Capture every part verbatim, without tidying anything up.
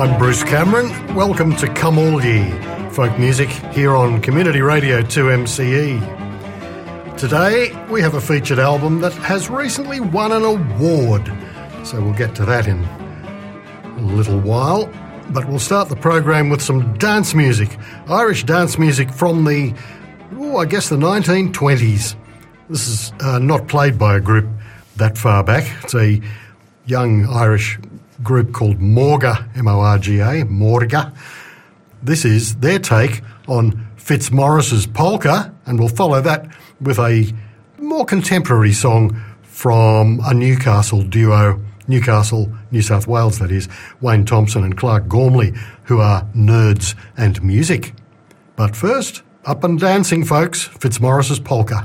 I'm Bruce Cameron. Welcome to Come All Ye, folk music here on Community Radio two M C E. Today we have a featured album that has recently won an award, so we'll get to that in a little while. But we'll start the program with some dance music, Irish dance music from the, oh, I guess the nineteen twenties. This is uh, not played by a group that far back. It's a young Irish group called Morga, M O R G A, Morga. This is their take on Fitzmaurice's polka, and we'll follow that with a more contemporary song from a Newcastle duo, Newcastle, New South Wales that is, Wayne Thompson and Clark Gormley, who are nerds and music. But first, up and dancing, folks, Fitzmaurice's polka.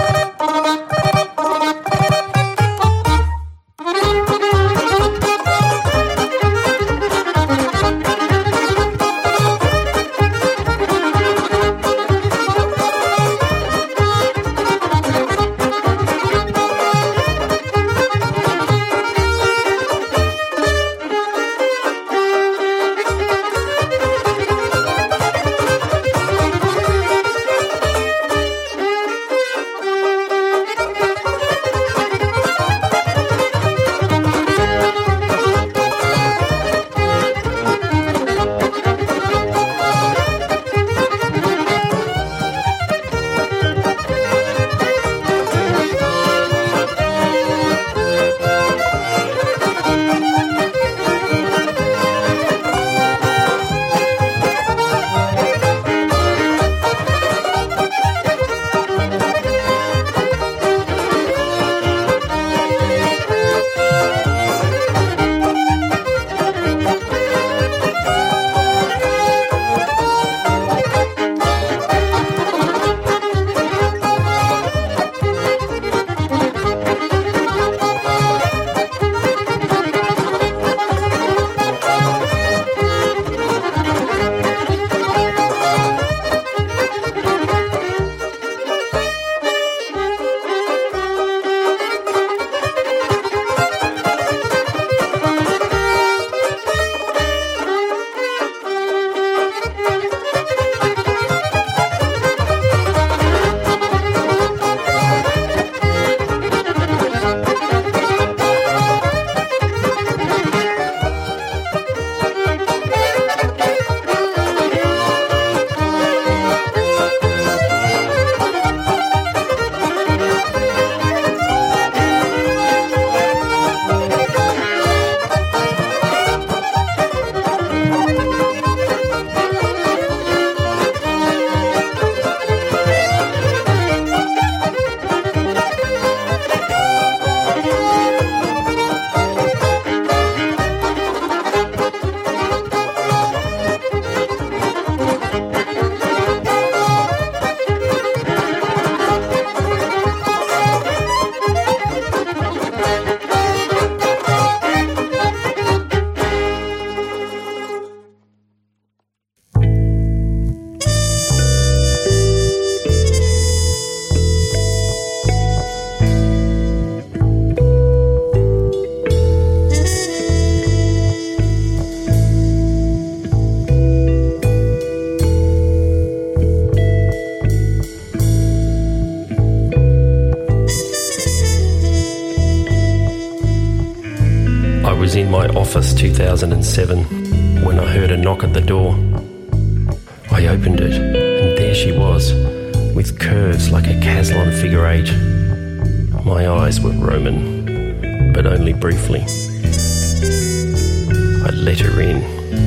two thousand seven, when I heard a knock at the door. I opened it, and there she was, with curves like a Caslon figure eight. My eyes were Roman, but only briefly. I let her in.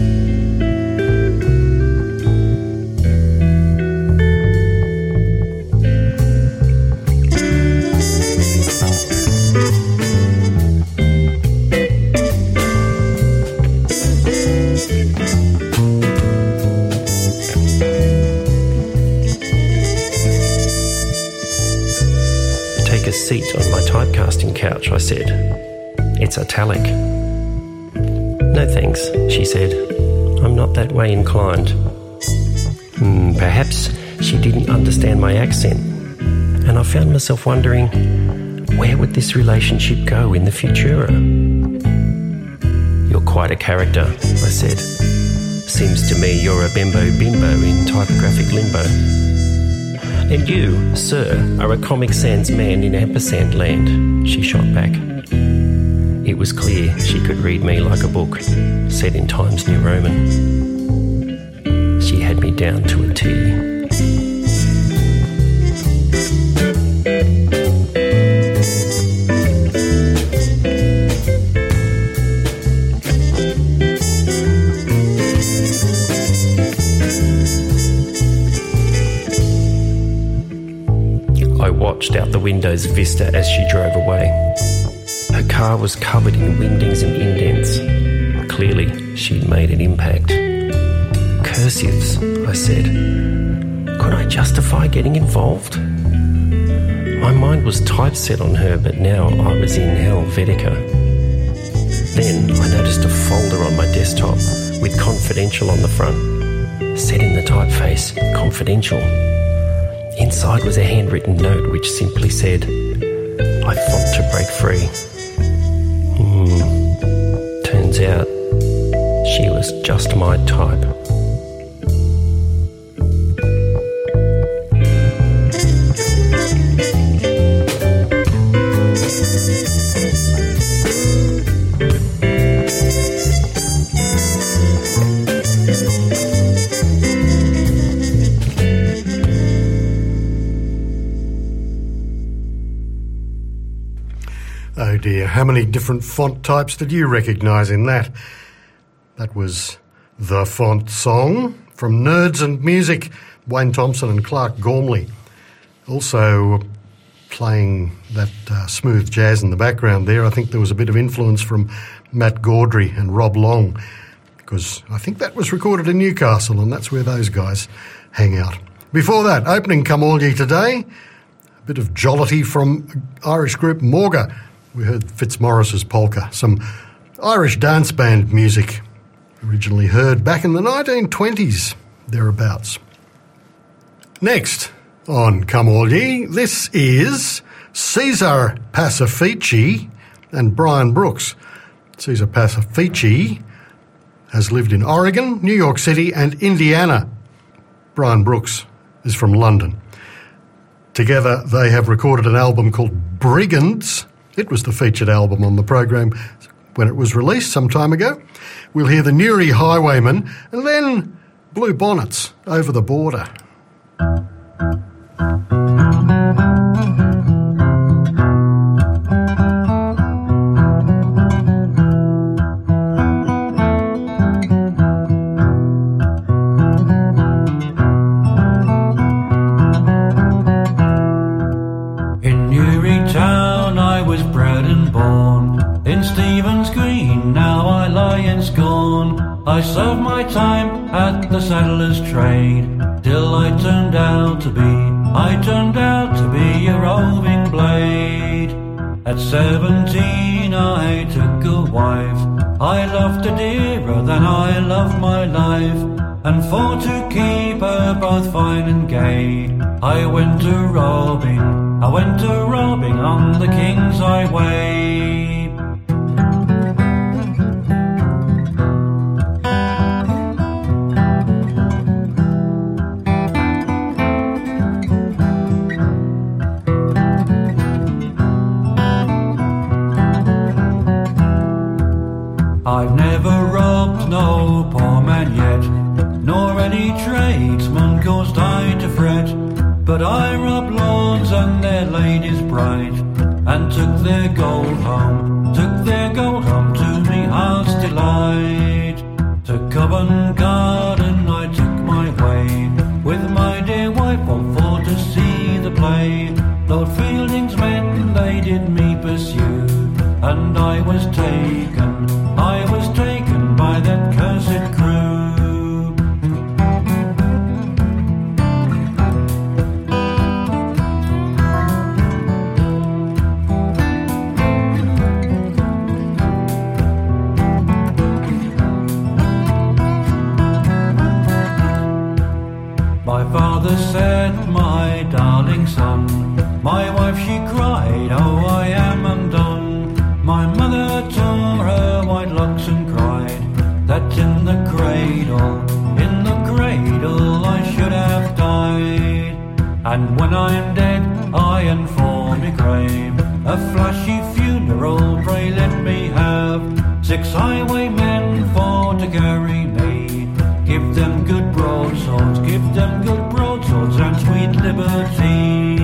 Seat on my typecasting couch, I said. It's italic. No thanks, she said. I'm not that way inclined. Hmm, perhaps she didn't understand my accent, and I found myself wondering, where would this relationship go in the futura? You're quite a character, I said. seems to me you're a bimbo bimbo in typographic limbo. And you, sir, are a Comic Sans man in ampersand land, she shot back. It was clear she could read me like a book, set in Times New Roman. She had me down to a T. I watched out the window's vista as she drove away. Her car was covered in windings and indents. Clearly, she'd made an impact. Cursives, I said. Could I justify getting involved? My mind was typeset on her, but now I was in Helvetica. Then I noticed a folder on my desktop with confidential on the front. Set in the typeface, confidential. Inside was a handwritten note which simply said, I fought to break free. Hmm. Turns out, she was just my type. Oh dear, how many different font types did you recognise in that? That was The Font Song from Nerds and Music, Wayne Thompson and Clark Gormley. Also playing that uh, smooth jazz in the background there, I think there was a bit of influence from Matt Gaudry and Rob Long, because I think that was recorded in Newcastle and that's where those guys hang out. Before that, opening Come All Ye today, a bit of jollity from Irish group Morga. We heard Fitzmaurice's polka, some Irish dance band music, originally heard back in the nineteen twenties, thereabouts. Next on Come All Ye, this is Cesar Pacifici and Brian Brooks. Cesar Pacifici has lived in Oregon, New York City and Indiana. Brian Brooks is from London. Together they have recorded an album called Brigands. It was the featured album on the program when it was released some time ago. We'll hear the Newry Highwaymen and then Blue Bonnets, Over the Border. In Newry town I was bred and born, in Stephen's Green now I lie in scorn. I served my time at the saddler's trade, till I turned out to be, I turned out to be a roving blade. At seventeen I took a wife, I loved her dearer than I loved my life, and for to keep her both fine and gay, I went to robbing, I went to robbing on the King's Highway. I've never robbed no poor man yet, nor any tradesman caused I to fret, but I robbed lords and their ladies bright, and took their gold home, took their gold home to me heart's delight. To Covent Garden I took my way, with my dear wife all for to see the play. Lord Fielding's men they did me pursue, and I was taken, I was taken by that cursed crew. My father said, my darling son, my wife she cried, oh I am undone. My mother tore her white locks and cried, that in the cradle And when I'm dead, iron for me grave, a flashy funeral, pray let me have six highwaymen for to carry me. Give them good broadswords, give them good broadswords and sweet liberty.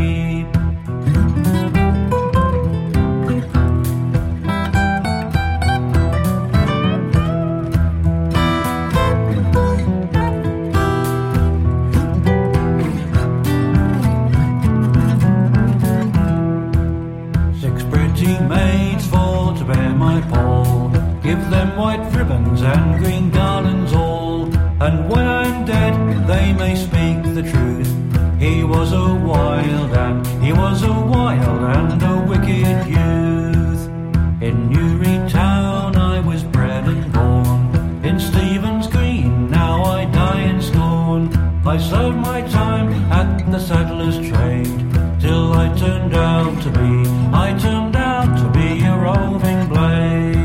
Maids for to bear my pall, give them white ribbons and green garlands all, and when I'm dead they may speak the truth. He was a wild and he was a wild and a wicked youth. In Newry town I was bred and born, in Stephen's Green now I die in scorn. I served my time at the saddler's trade, till I turned out to be, I turned out to be a roving blade.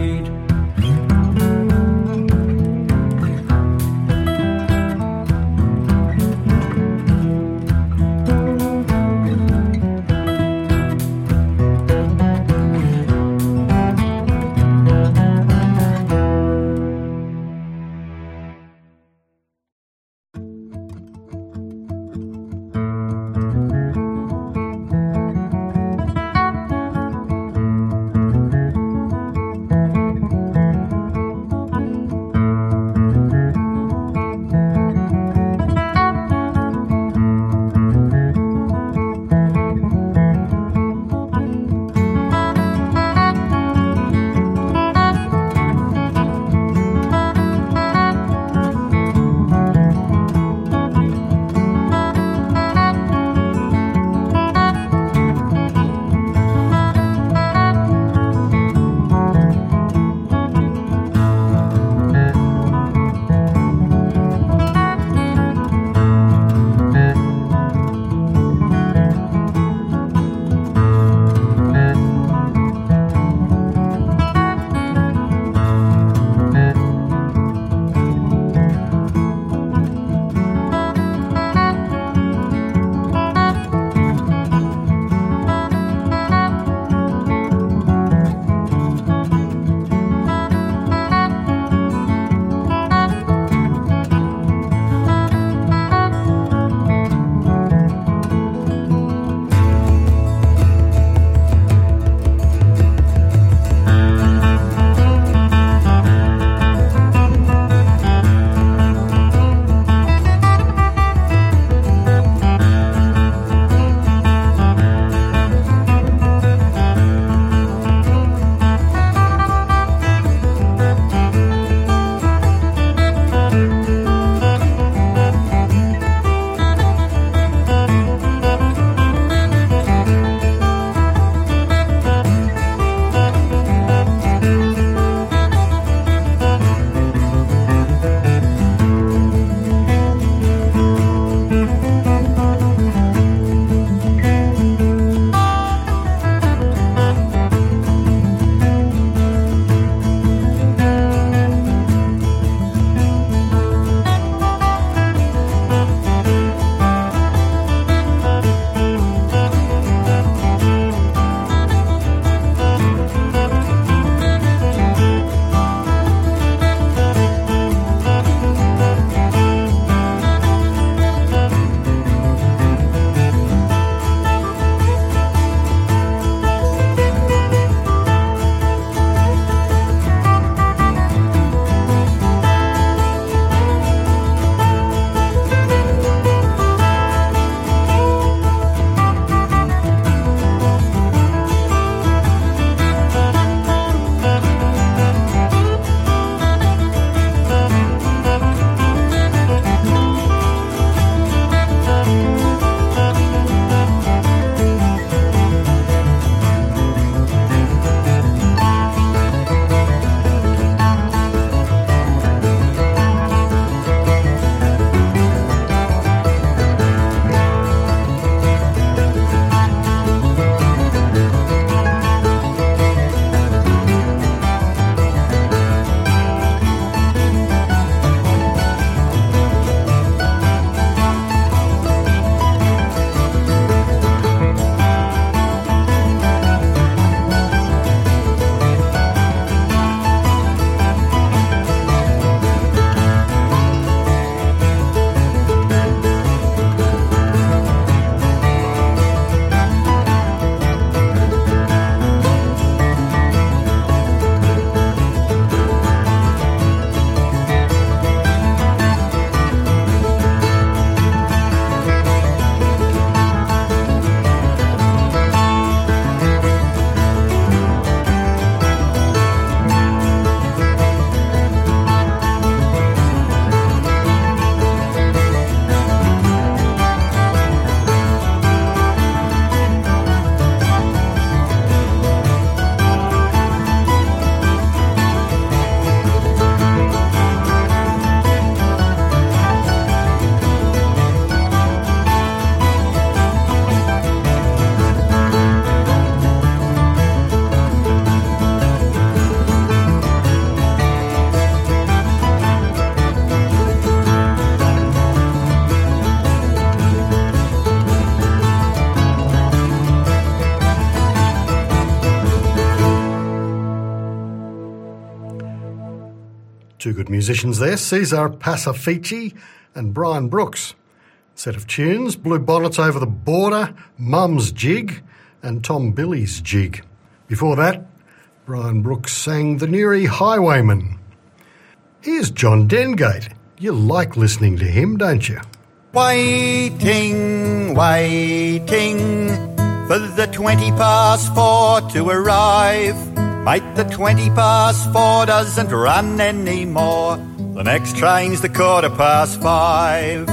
Two good musicians there, Cesar Pasafici and Brian Brooks. Set of tunes, Blue Bonnets Over the Border, Mum's Jig and Tom Billy's Jig. Before that, Brian Brooks sang The Newry Highwayman. Here's John Dengate. You like listening to him, don't you? Waiting, waiting for the twenty past four to arrive. Mate, the twenty past four doesn't run anymore. The next train's the quarter past five.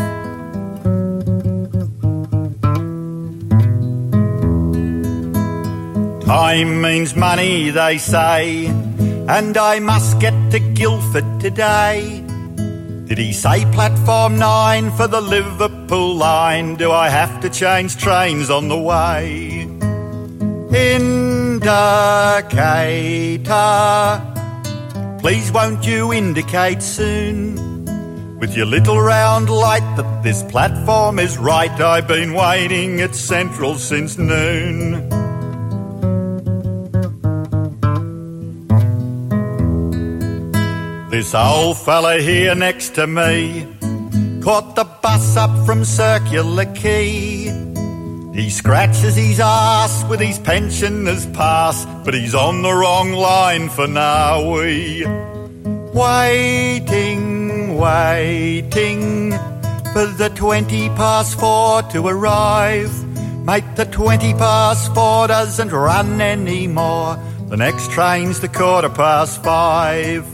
Time means money, they say, and I must get to Guildford today. Did he say platform nine for the Liverpool line? Do I have to change trains on the way? Indicator, please won't you indicate soon? With your little round light that this platform is right. I've been waiting at Central since noon. This old fella here next to me caught the bus up from Circular Quay. He scratches his arse with his pensioner's pass, but he's on the wrong line for Narwee. Waiting, waiting for the twenty past four to arrive. Mate, the twenty past four doesn't run anymore. The next train's the quarter past five.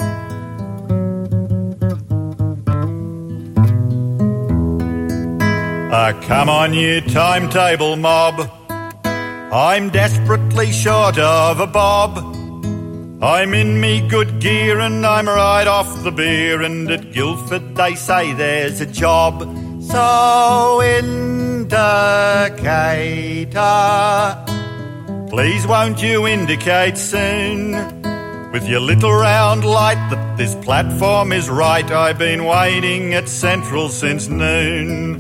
Ah, come on, you timetable mob. I'm desperately short of a bob. I'm in me good gear and I'm right off the beer, and at Guildford they say there's a job. So indicator, please won't you indicate soon? With your little round light that this platform is right. I've been waiting at Central since noon.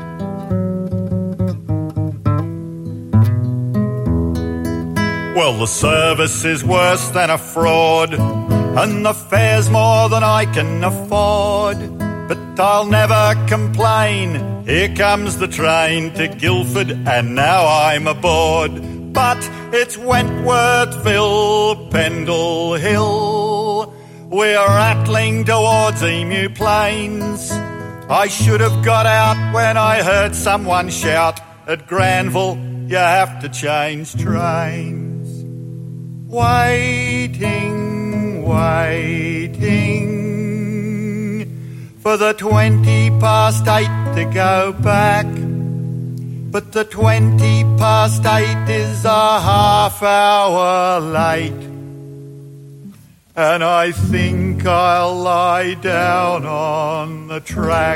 Well, the service is worse than a fraud, and the fare's more than I can afford. But I'll never complain. Here comes the train to Guildford, and now I'm aboard. But it's Wentworthville, Pendle Hill. We're rattling towards Emu Plains. I should have got out when I heard someone shout, at Granville, you have to change trains. Waiting, waiting for the twenty past eight to go back. But the twenty past eight is a half hour late, and I think I'll lie down on the track.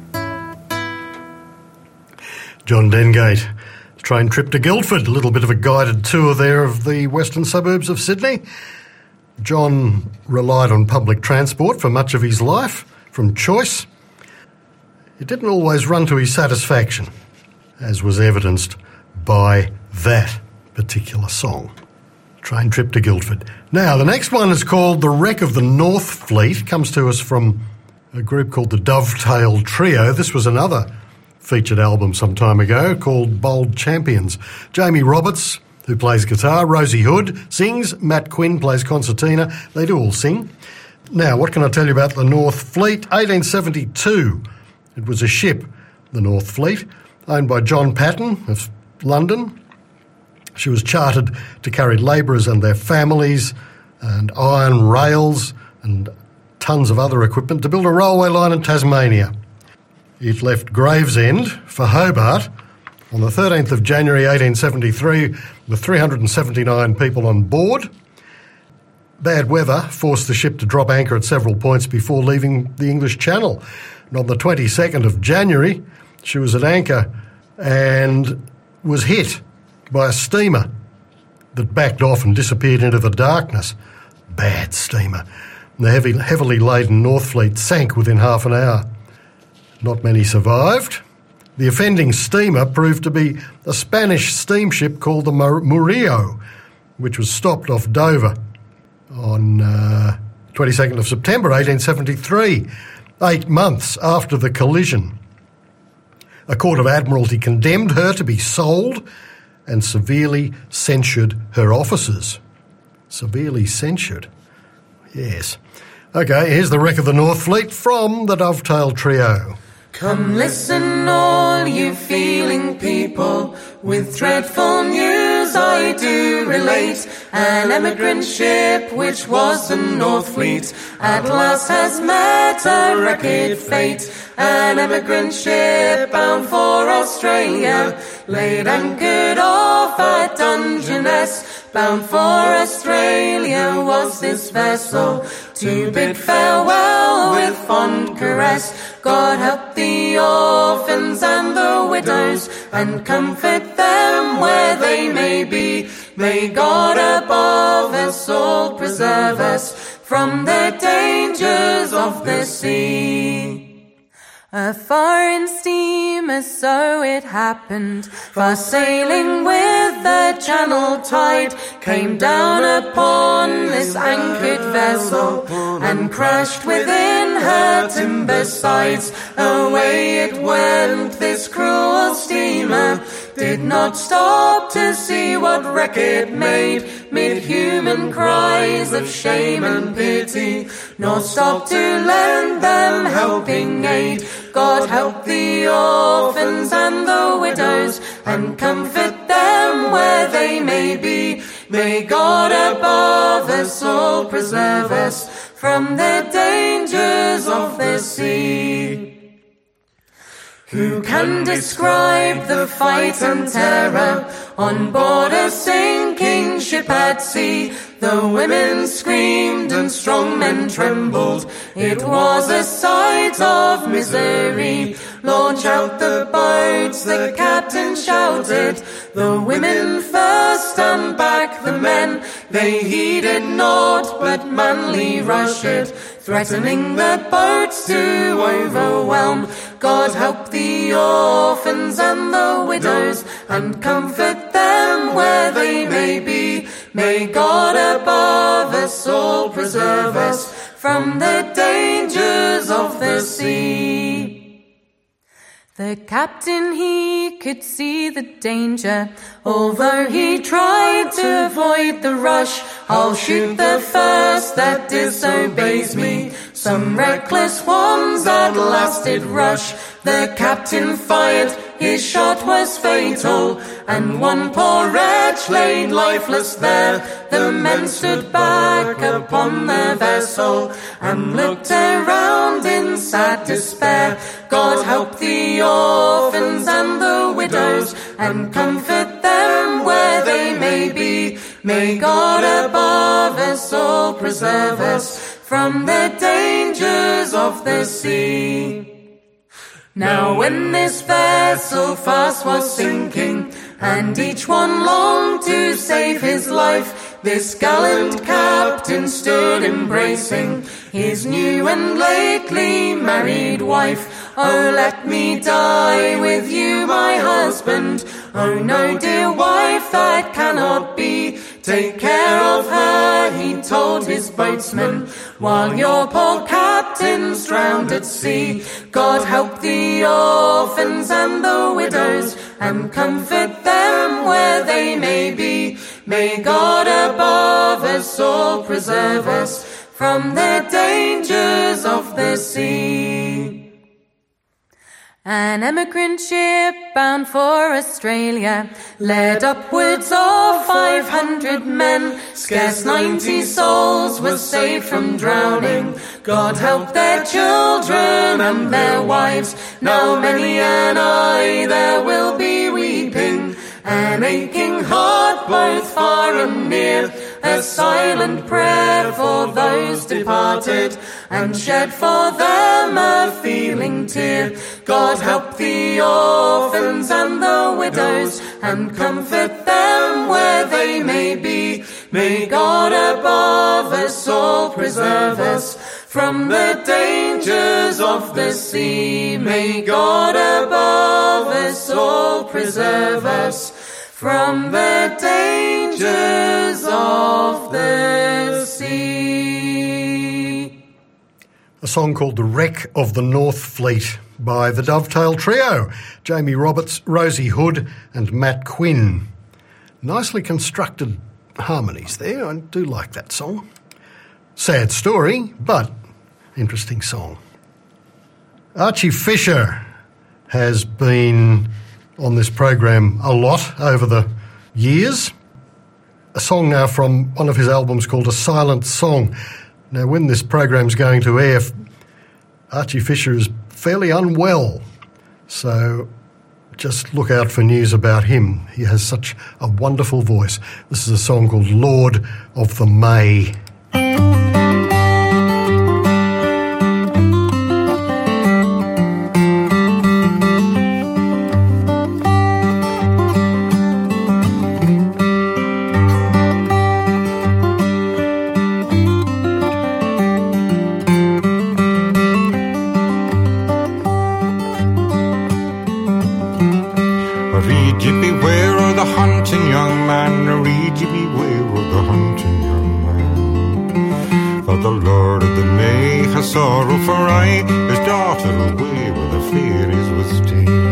John Dengate. Train trip to Guildford, a little bit of a guided tour there of the western suburbs of Sydney. John relied on public transport for much of his life, from choice. It didn't always run to his satisfaction, as was evidenced by that particular song. Train trip to Guildford. Now, the next one is called The Wreck of the North Fleet. Comes to us from a group called the Dovetail Trio. This was another featured album some time ago called Bold Champions. Jamie Roberts, who plays guitar, Rosie Hood sings, Matt Quinn plays concertina. They do all sing. Now, what can I tell you about the North Fleet? eighteen seventy-two. It was a ship, the North Fleet, owned by John Patton of London. She was chartered to carry labourers and their families and iron rails and tons of other equipment to build a railway line in Tasmania. It left Gravesend for Hobart on the thirteenth of January eighteen seventy-three with three hundred seventy-nine people on board. Bad weather forced the ship to drop anchor at several points before leaving the English Channel. And on the twenty-second of January, she was at anchor and was hit by a steamer that backed off and disappeared into the darkness. Bad steamer. And the heavy, heavily laden North Fleet sank within half an hour. Not many survived. The offending steamer proved to be a Spanish steamship called the Murillo, which was stopped off Dover on uh, twenty-second of September eighteen seventy-three, eight months after the collision. A Court of Admiralty condemned her to be sold and severely censured her officers. Severely censured? Yes. Okay, here's the wreck of the North Fleet from the Dovetail Trio. Come listen, all you feeling people, with dreadful news I do relate. An emigrant ship, which was the North Fleet, at last has met a wrecked fate. An emigrant ship bound for Australia, laid anchored off at Dungeness. Bound for Australia was this vessel, to bid farewell with fond caress. God help the orphans and the widows, and comfort them where they may be. May God above us all preserve us from the dangers of the sea. A foreign steamer, so it happened, fast sailing with the channel tide, came down upon this anchored vessel, and crashed within her timber sides. Away it went, this cruel steamer, did not stop to see what wreck it made, mid human cries of shame and pity, nor stop to lend them helping aid. God help the orphans and the widows, and comfort them where they may be. May God above us all preserve us from the dangers of the sea. Who can describe the fight and terror on board a sinking ship at sea? The women screamed and strong men trembled. It was a sight of misery. Launch out the boats, the captain shouted. The women first and back the men. They heeded naught but manly rushed, threatening the boats to overwhelm. God help the orphans and the widows, and comfort them where they may be. May God above us all preserve us from the dangers of the sea. The captain, he could see the danger, although he tried to avoid the rush. I'll shoot the first that disobeys me. Some reckless ones at last did rush. The captain fired, his shot was fatal, and one poor wretch laid lifeless there. The men stood back upon their vessel, and looked around in sad despair. God help the orphans and the widows, and comfort them where they may be. May God above us all preserve us from the dangers of the sea. Now when this vessel fast was sinking, and each one longed to save his life, this gallant captain stood embracing his new and lately married wife. Oh, let me die with you, my husband. Oh, no, dear wife, that cannot be. Take care of her, he told his boatsmen, while your poor captain's drowned at sea. God help the orphans and the widows, and comfort them where they may be. May God above us all preserve us from the dangers of the sea. An emigrant ship bound for Australia led upwards of five hundred men. Scarce ninety souls were saved from drowning. God help their children and their wives. Now many an eye there will be weeping, an aching heart both far and near. A silent prayer for those departed, and shed for them a feeling tear. God help the orphans and the widows, and comfort them where they may be. May God above us all preserve us from the dangers of the sea. May God above us all preserve us from the dangers of the sea. from the dangers of the sea. a song called The Wreck of the North Fleet by the Dovetail Trio, Jamie Roberts, Rosie Hood and Matt Quinn. Nicely constructed harmonies there. I do like that song. Sad story, but interesting song. Archie Fisher has been on this program a lot over the years. A song now from one of his albums called A Silent Song. Now, when this program's going to air, Archie Fisher is fairly unwell, so just look out for news about him. He has such a wonderful voice. This is a song called Lord of the May. Sorrow for I, his daughter, away where the fairies was ta'en.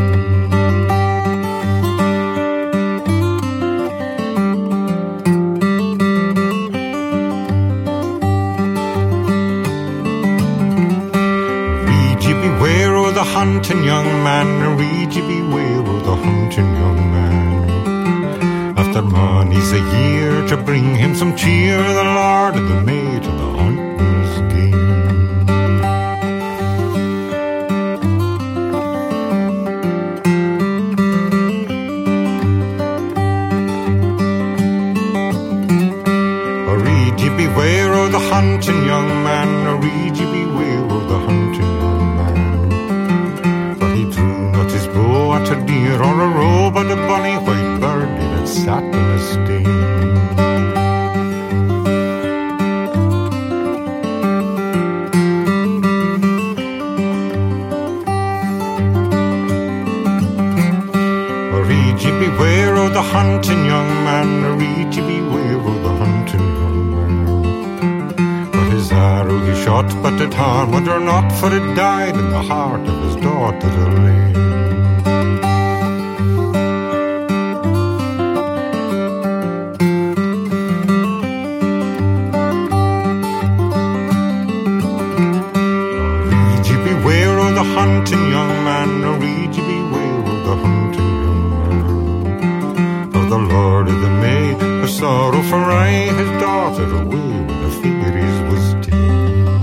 Read ye beware o' the hunting young man, read ye beware o' the hunting young man. After many's a year to bring him some cheer, the Lord of the May to the hunting's game. Beware o' the hunting young man, read ye beware o' the hunting young man. For he drew not his bow at a deer or a roe, but a bonny white bird that sat in a stane. Read ye beware o' the hunting young man, read ye beware o' the hunting young man. His arrow he shot, but it harmed her not, for it died in the heart of his daughter Elaine. Read ye beware o' the hunting young man, read ye beware o' the hunting young man. For the Lord of the May, a sorrow for I, his daughter away with the fairies was ta'en.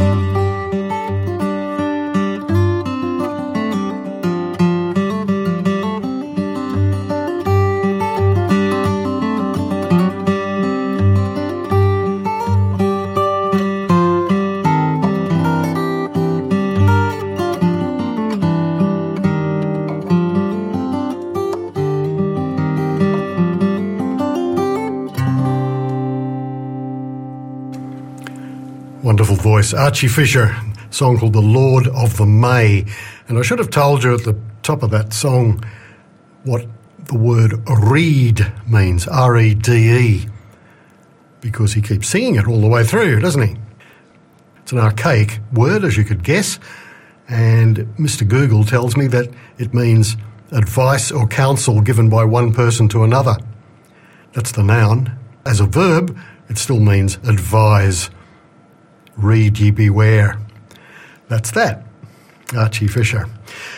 Wonderful voice. Archie Fisher, song called The Lord of the May. And I should have told you at the top of that song what the word reed means, R E D E, because he keeps singing it all the way through, doesn't he? It's an archaic word, as you could guess, and Mister Google tells me that it means advice or counsel given by one person to another. That's the noun. As a verb, it still means advise. Read ye beware. That's that. Archie Fisher.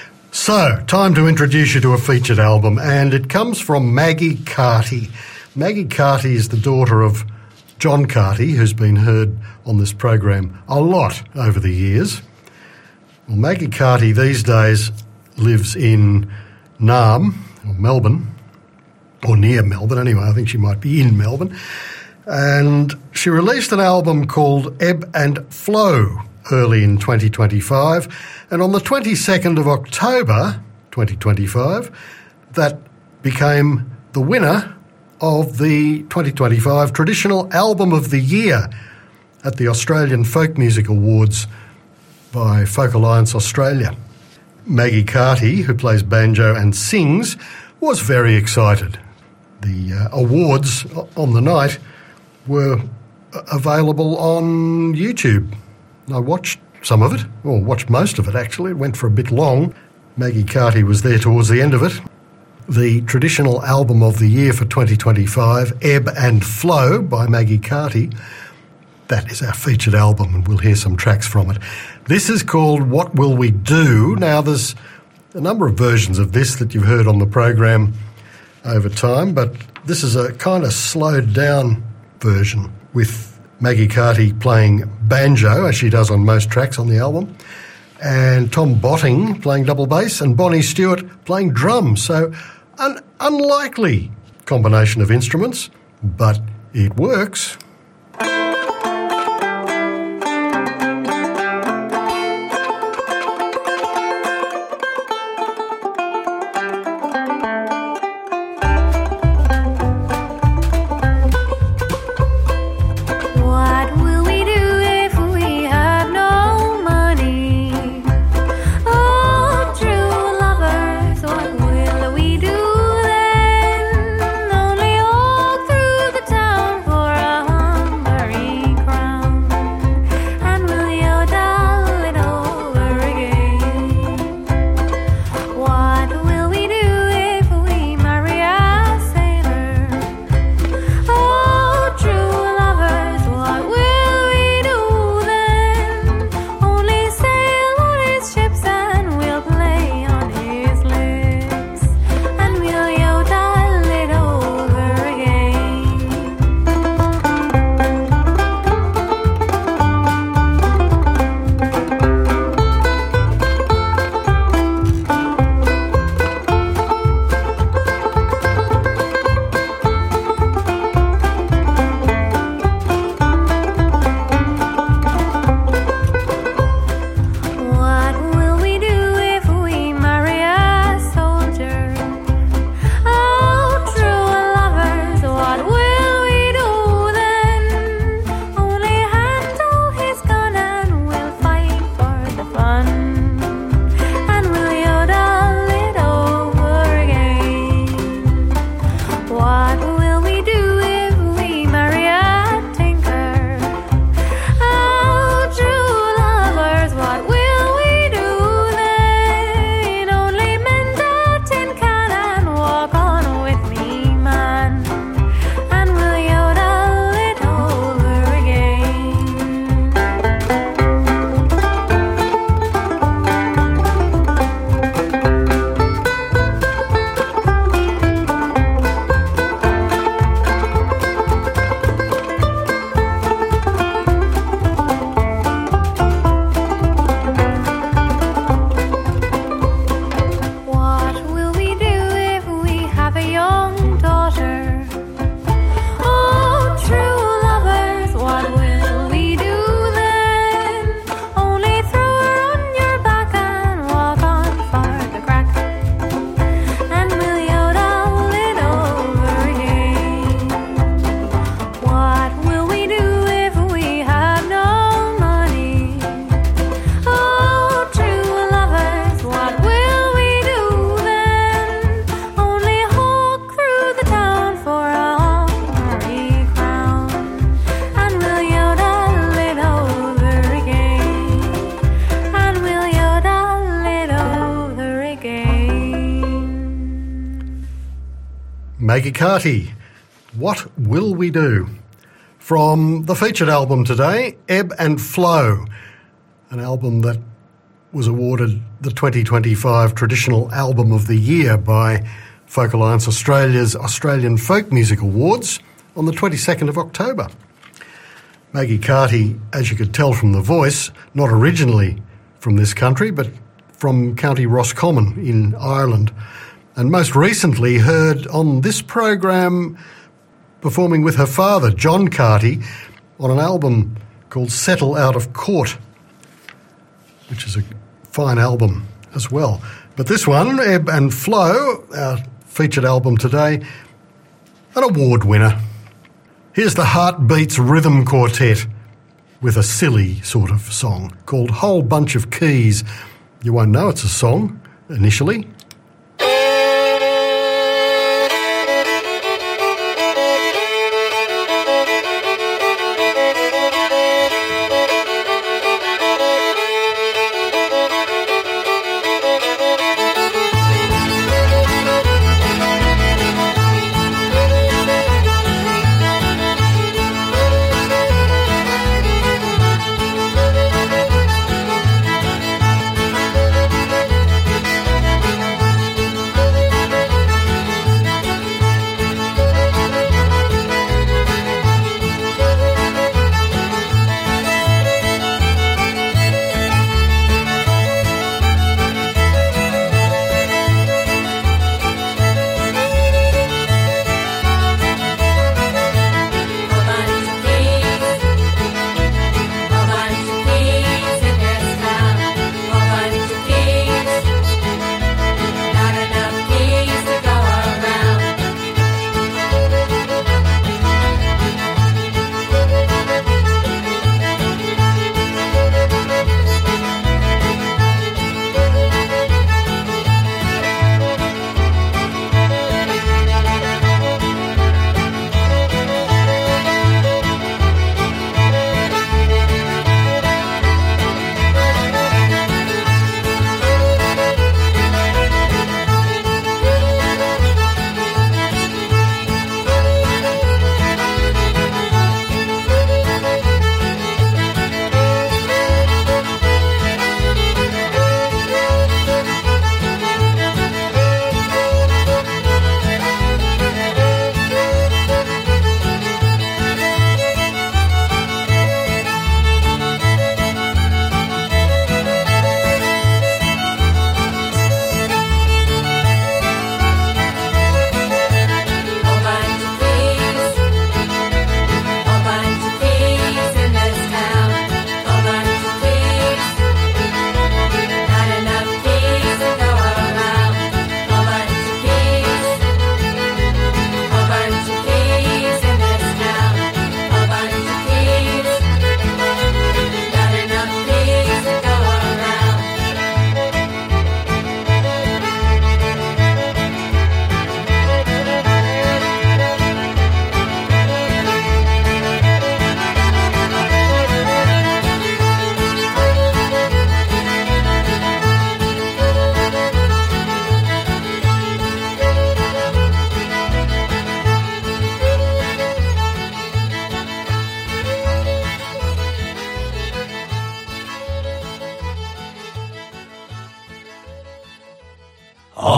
So, time to introduce you to a featured album, and it comes from Maggie Carty. Maggie Carty is the daughter of John Carty, who's been heard on this program a lot over the years. Well, Maggie Carty these days lives in Naarm, or Melbourne, or near Melbourne anyway. I think she might be in Melbourne. And she released an album called Ebb and Flow early in twenty twenty-five. And on the twenty-second of October twenty twenty-five, that became the winner of the twenty twenty-five Traditional Album of the Year at the Australian Folk Music Awards by Folk Alliance Australia. Maggie Carty, who plays banjo and sings, was very excited. The uh, awards on the night were available on YouTube. I watched some of it, or watched most of it actually. It went for a bit long. Maggie Carty was there towards the end of it. The traditional album of the year for twenty twenty-five, Ebb and Flow by Maggie Carty. That is our featured album, and we'll hear some tracks from it. This is called What Will We Do? Now, there's a number of versions of this that you've heard on the program over time, but this is a kind of slowed down version with Maggie Carty playing banjo, as she does on most tracks on the album, and Tom Botting playing double bass, and Bonnie Stewart playing drums. So an unlikely combination of instruments, but it works. Maggie Carty, What Will We Do? From the featured album today, Ebb and Flow, an album that was awarded the twenty twenty-five Traditional Album of the Year by Folk Alliance Australia's Australian Folk Music Awards on the twenty-second of October. Maggie Carty, as you could tell from the voice, not originally from this country, but from County Roscommon in Ireland, and most recently heard on this program performing with her father, John Carty, on an album called Settle Out of Court, which is a fine album as well. But this one, Ebb and Flow, our featured album today, an award winner. Here's the Heartbeats Rhythm Quartet with a silly sort of song called Whole Bunch of Keys. You won't know it's a song initially.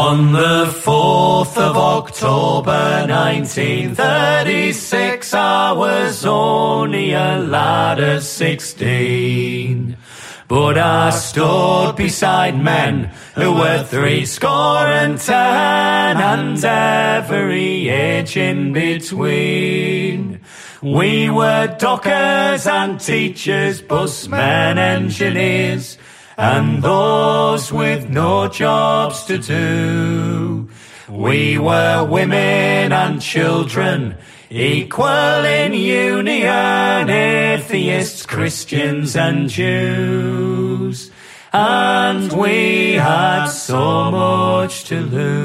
On the fourth of October nineteen thirty-six, I was only a lad of sixteen. But I stood beside men who were three score and ten, and every age in between. We were dockers and teachers, busmen, engineers, and those with no jobs to do. We were women and children, equal in union, atheists, Christians and Jews. And we had so much to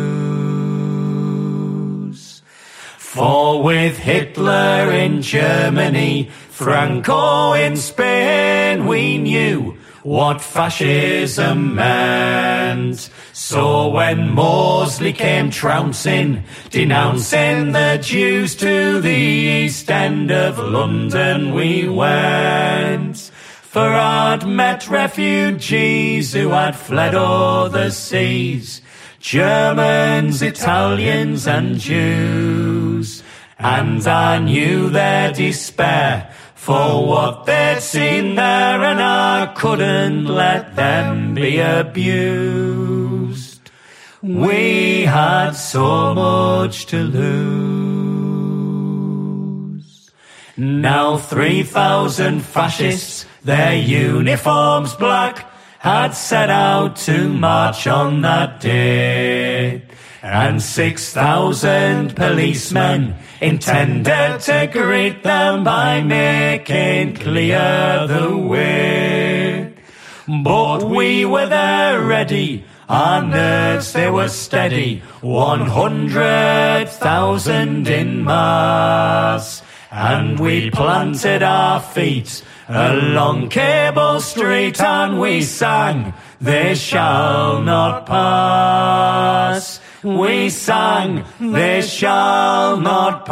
lose. For with Hitler in Germany, Franco in Spain, we knew what fascism meant. So when Mosley came trouncing, denouncing the Jews, to the East End of London we went. For I'd met refugees who had fled o'er the seas, Germans, Italians and Jews, and I knew their despair for what they'd seen there, and I couldn't let them be abused. We had so much to lose. Now three thousand fascists, their uniforms black, had set out to march on that day, and six thousand policemen intended to greet them by making clear the way. But we were there ready, our nerves they were steady, one hundred thousand in mass, and we planted our feet along Cable Street, and we sang, "They shall not pass." We sang, "They shall not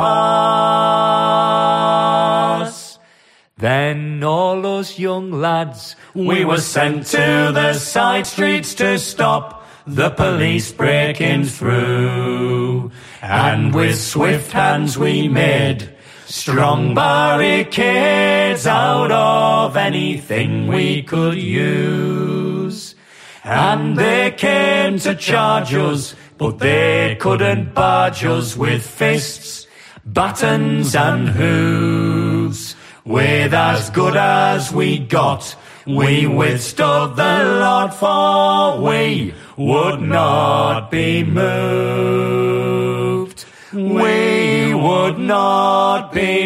pass." Then all us young lads, we were sent to the side streets to stop the police breaking through. And with swift hands we made strong barricades out of anything we could use. And they came to charge us, but they couldn't barge us with fists, batons and hooves. With as good as we got, we withstood the lot, for we would not be moved. We would not be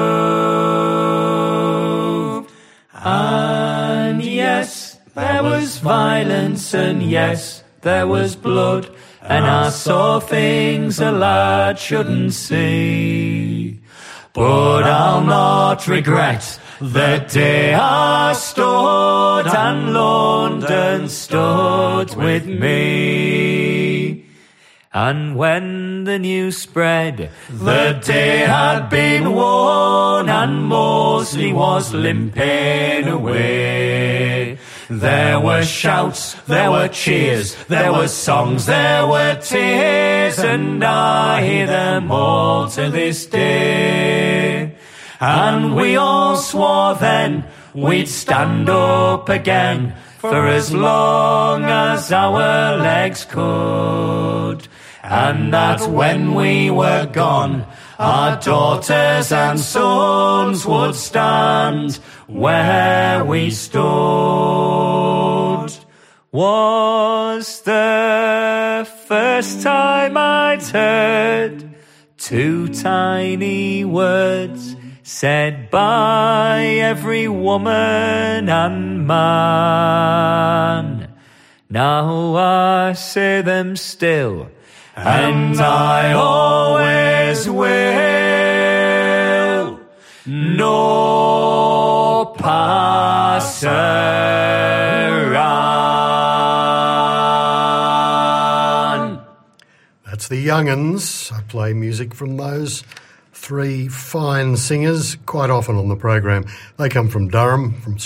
moved. And yes, there was violence, and yes, there was blood, and I saw things a lad shouldn't see. But I'll not regret the day I stood, and London stood with me. And when the news spread, the day had been won, and Mosley was limping away. There were shouts, there were cheers, there were songs, there were tears, and I hear them all to this day. And we all swore then we'd stand up again for as long as our legs could, and that when we were gone, our daughters and sons would stand where we stood. Was the first time I'd heard two tiny words said by every woman and man. Now I say them still, and I always will. No passer on. That's the Young'uns. I play music from those three fine singers quite often on the program. They come from Durham, from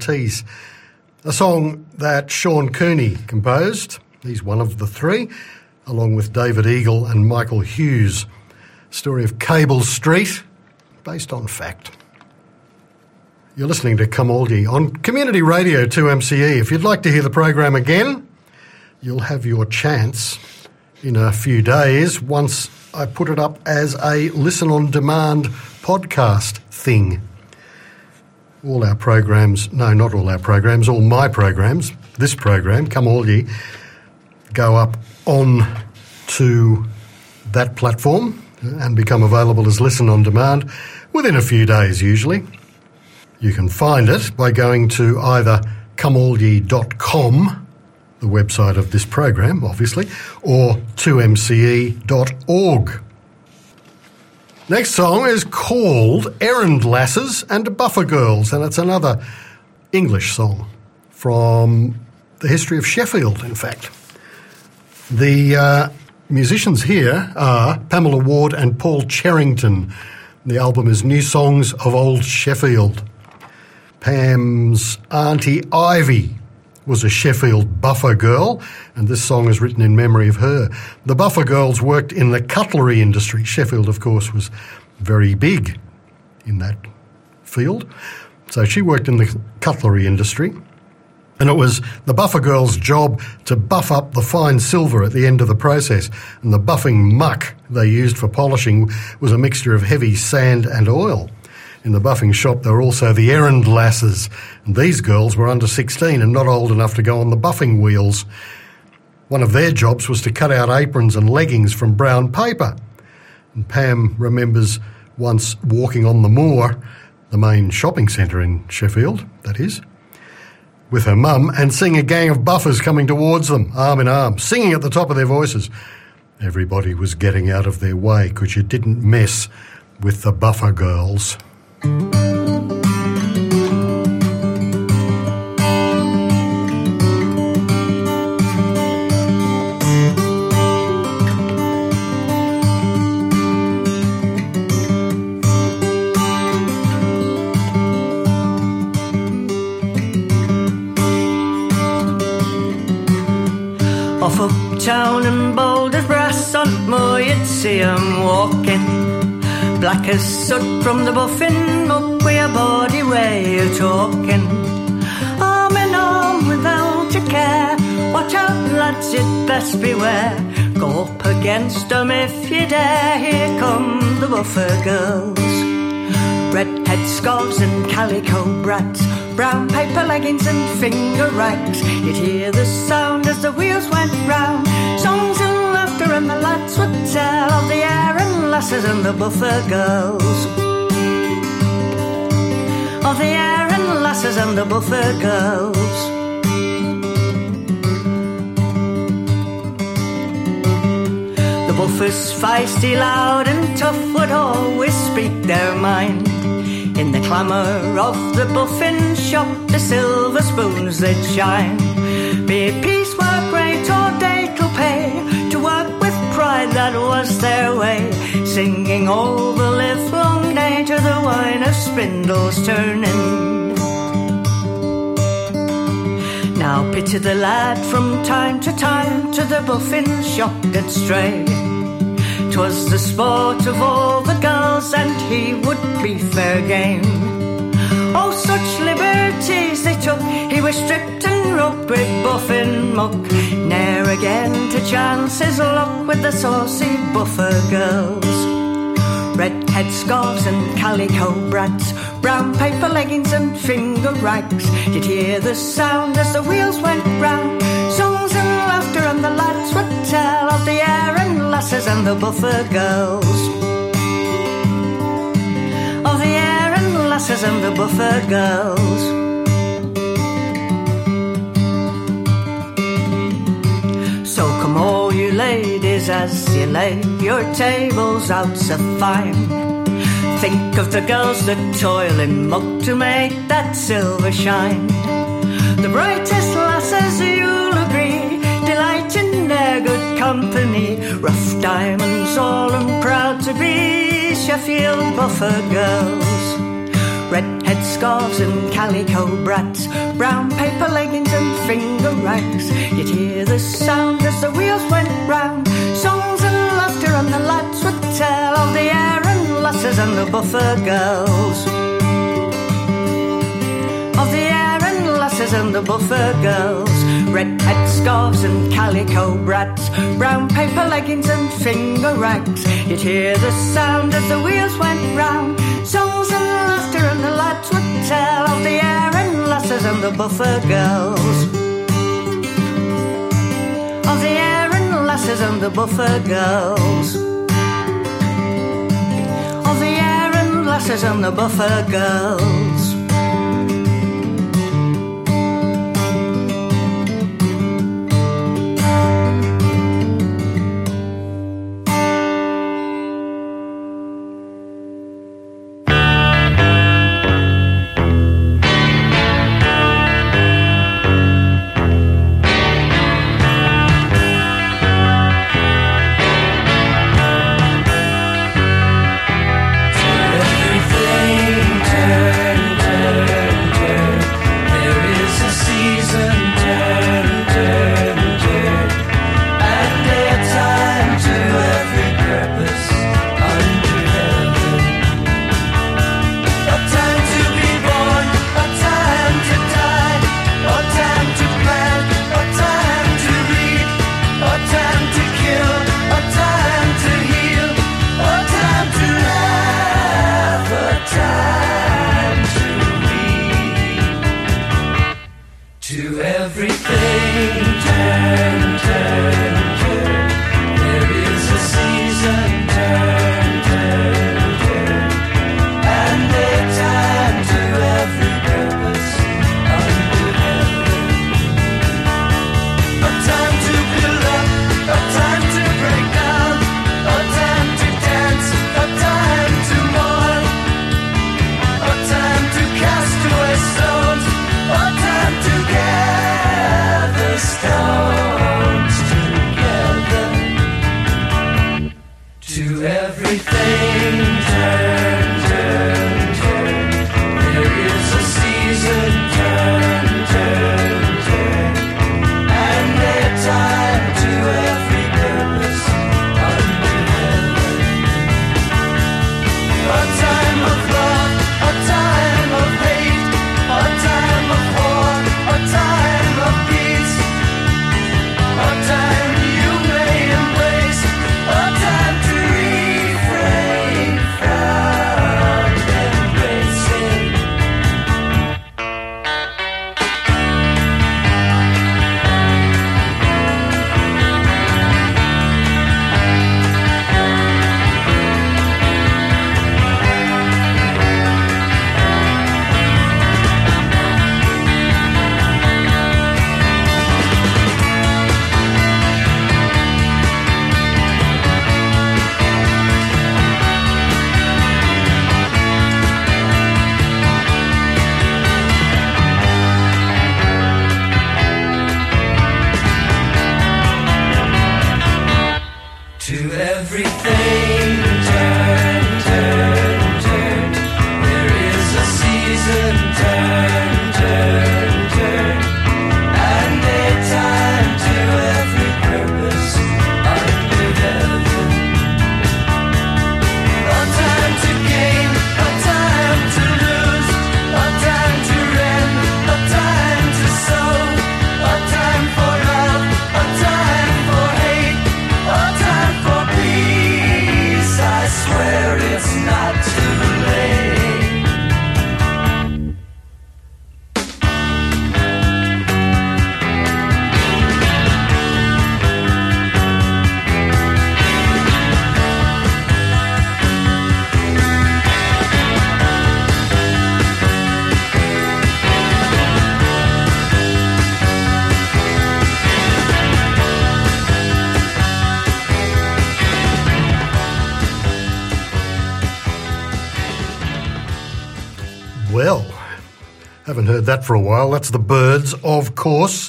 Stockton-on-Tees. A song that Sean Cooney composed. He's one of the three. along with David Eagle and Michael Hughes. Story of Cable Street, based on fact. You're listening to Camaldie on Community Radio two M C E. If you'd like to hear the program again, you'll have your chance in a few days once I put it up as a listen-on-demand podcast thing. All our programs, no, not all our programs, all my programs, this program, Camaldie, go up on to that platform and become available as listen-on-demand within a few days usually. You can find it by going to either camaldie dot com, the website of this program, obviously, or two m c e dot org. Next song is called Errand Lasses and Buffer Girls, and it's another English song from the history of Sheffield, in fact. The uh, musicians here are Pamela Ward and Paul Cherrington. The album is New Songs of Old Sheffield. Pam's auntie Ivy was a Sheffield buffer girl, and this song is written in memory of her. The buffer girls worked in the cutlery industry. Sheffield, of course, was very big in that field. So she worked in the cutlery industry, and it was the buffer girls' job to buff up the fine silver at the end of the process, and the buffing muck they used for polishing was a mixture of heavy sand and oil. In the buffing shop, there were also the errand lasses, and these girls were under sixteen and not old enough to go on the buffing wheels. One of their jobs was to cut out aprons and leggings from brown paper. And Pam remembers once walking on the moor, the main shopping centre in Sheffield, that is, with her mum, and seeing a gang of buffers coming towards them, arm in arm, singing at the top of their voices. Everybody was getting out of their way because you didn't mess with the buffer girls. Off uptown and Boulders Brass on Moor you'd see 'em walking, black as soot from the buffing up with a body way of talking. Arm in arm without a care, watch out lads, you'd best beware. Go up against 'em if you dare, here come the buffer girls. Red head scarves and calico brats, brown paper leggings and finger rags. You'd hear the sound as the wheels went round, songs and laughter, and the lads would tell of the errand lasses and the buffer girls. Of the errand lasses and the buffer girls. The buffers, feisty, loud and tough, would always speak their mind. In the clamour of the buffin shop, the silver spoons they'd shine. Be it piecework, rate or day'll pay, to work with pride, that was their way. Singing all the livelong day to the whine of spindles turning. Now pity the lad from time to time to the buffin shop did stray. 'Twas the sport of all the girls, and he would be fair game. Oh, such liberties they took, he was stripped and rubbed with buffin muck. Ne'er again to chance his luck with the saucy buffer girls. Red head scarves and calico brats, brown paper leggings and finger rags. You'd hear the sound as the wheels went round, songs and laughter, and the lads would tell of the errand lasses and the buffer girls. Of the errand lasses and the buffer girls. So come all you ladies as you lay your tables out so fine, think of the girls that toil in muck to make that silver shine. The brightest lasses, you'll agree, delight in their good company. Rough diamonds, all and proud to be Sheffield buffer girls. red headscarves and calico brats, brown paper leggings and finger rags. You'd hear the sound as the wheels went round, songs and laughter, and the lads would tell of the Aaron lasses and the buffer girls. Of the Aaron lasses and the buffer girls, red headscarves and calico brats, brown paper leggings and finger rags. You'd hear the sound as the wheels went round, songs and laughter, and the lads would tell of the Aaron lasses and the buffer girls. Of the Aaron lasses and the buffer girls. Of the Aaron lasses and the buffer girls. Well, haven't heard that for a while. That's the Byrds, of course,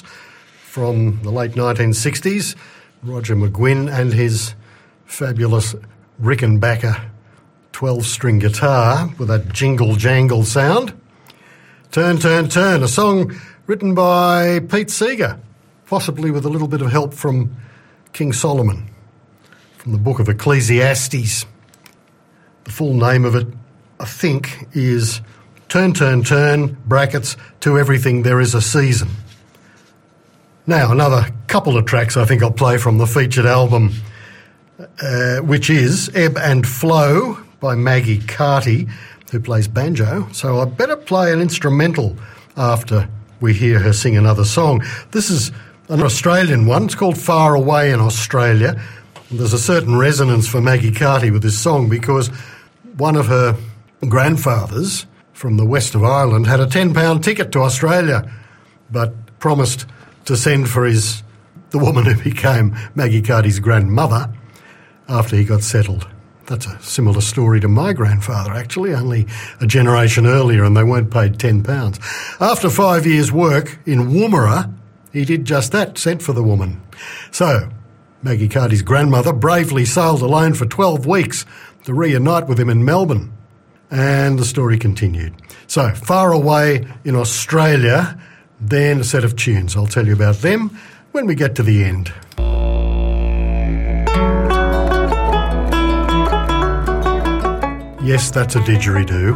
from the late nineteen sixties. Roger McGuinn and his fabulous Rickenbacker twelve-string guitar with that jingle-jangle sound. Turn, Turn, Turn, a song written by Pete Seeger, possibly with a little bit of help from King Solomon, from the book of Ecclesiastes. The full name of it, I think, is Turn, Turn, Turn, brackets, To Everything There Is a Season. Now, another couple of tracks I think I'll play from the featured album, uh, which is Ebb and Flow by Maggie Carty, who plays banjo. So I better play an instrumental after we hear her sing another song. This is an Australian one. It's called Far Away in Australia. There's a certain resonance for Maggie Carty with this song because one of her grandfathers from the west of Ireland had a ten pound ticket to Australia, but promised to send for his the woman who became Maggie Carty's grandmother after he got settled. That's a similar story to my grandfather, actually, only a generation earlier, and they weren't paid ten pounds. After five years' work in Woomera, he did just that, sent for the woman. So, Maggie Carty's grandmother bravely sailed alone for twelve weeks to reunite with him in Melbourne. And the story continued. So, Far Away in Australia, then a set of tunes. I'll tell you about them when we get to the end. Yes, that's a didgeridoo.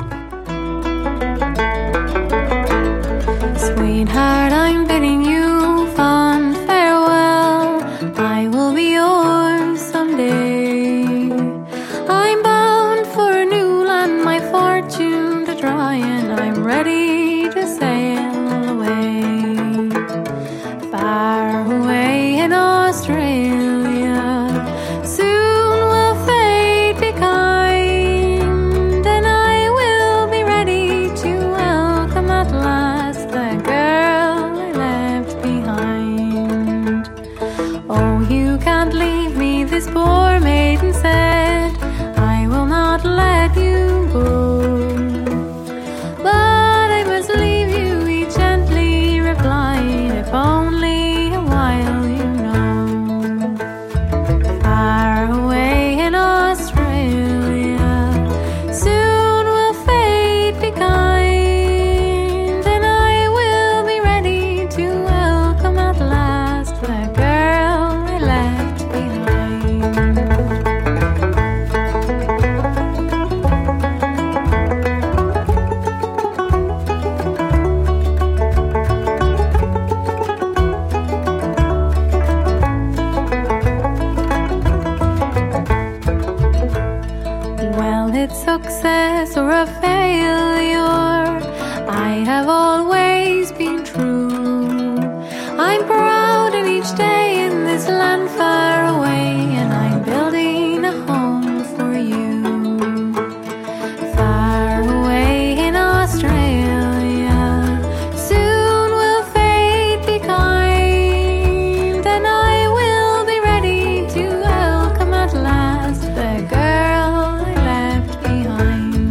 Sweetheart, I'm bidding you fond farewell. I will be yours someday. I'm bound for a new land, my fortune to try, and I'm ready to sail away. Far away in Australia, soon will fate be kind, and I will be ready to welcome at last the girl I left behind. Oh, you can't leave me, this poor maiden said, I will not let you go. But I must leave you, he gently replied, if only a while you know. Far away in Australia, soon will fate be kind, and I will be ready to welcome at last the girl I left behind. Well, it's success or a failure, I have always been true. I'm proud in each day in this land far away, and I'm building a home for you. Far away in Australia, soon will fate be kind, and I will be ready to welcome at last the girl I left behind.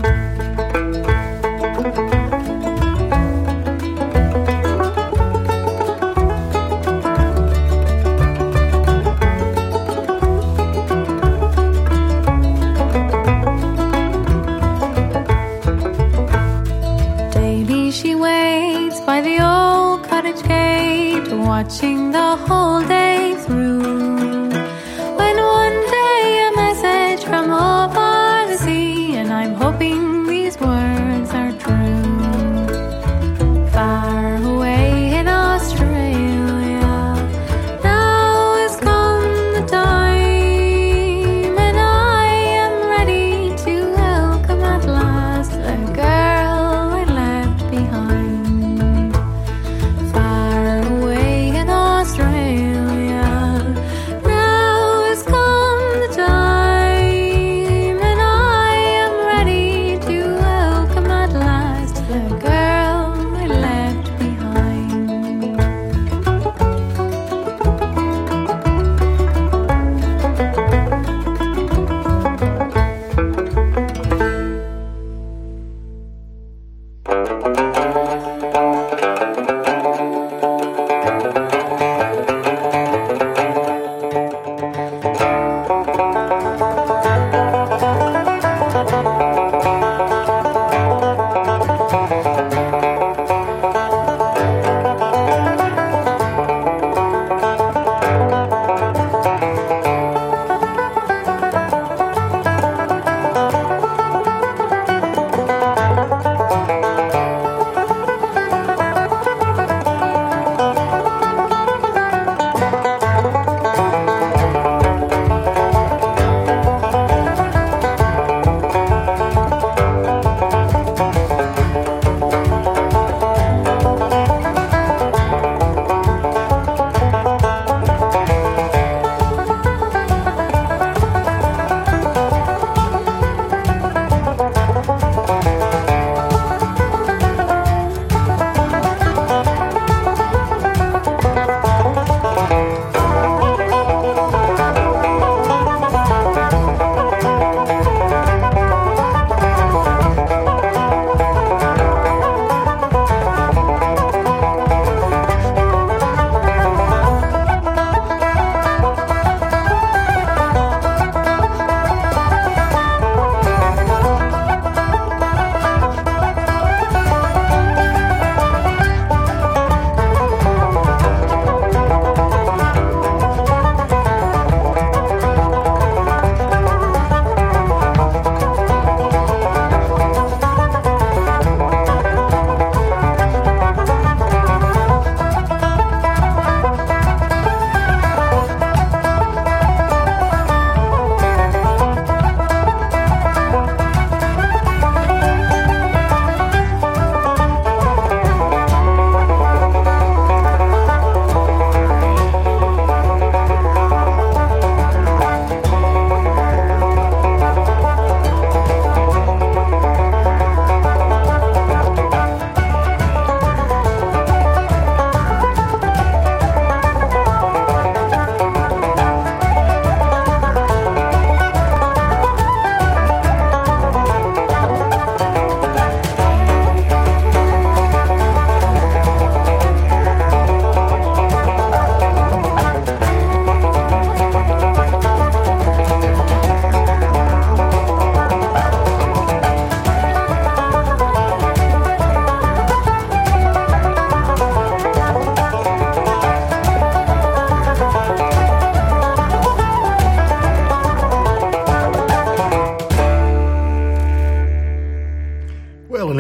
Daily she waits by the old cottage gate, watching the whole day through. When one day a message from over the sea, and I'm hoping these words are true. Far away in Australia, now has come the time, and I am ready to welcome at last the girl I left behind. Far away in Australia,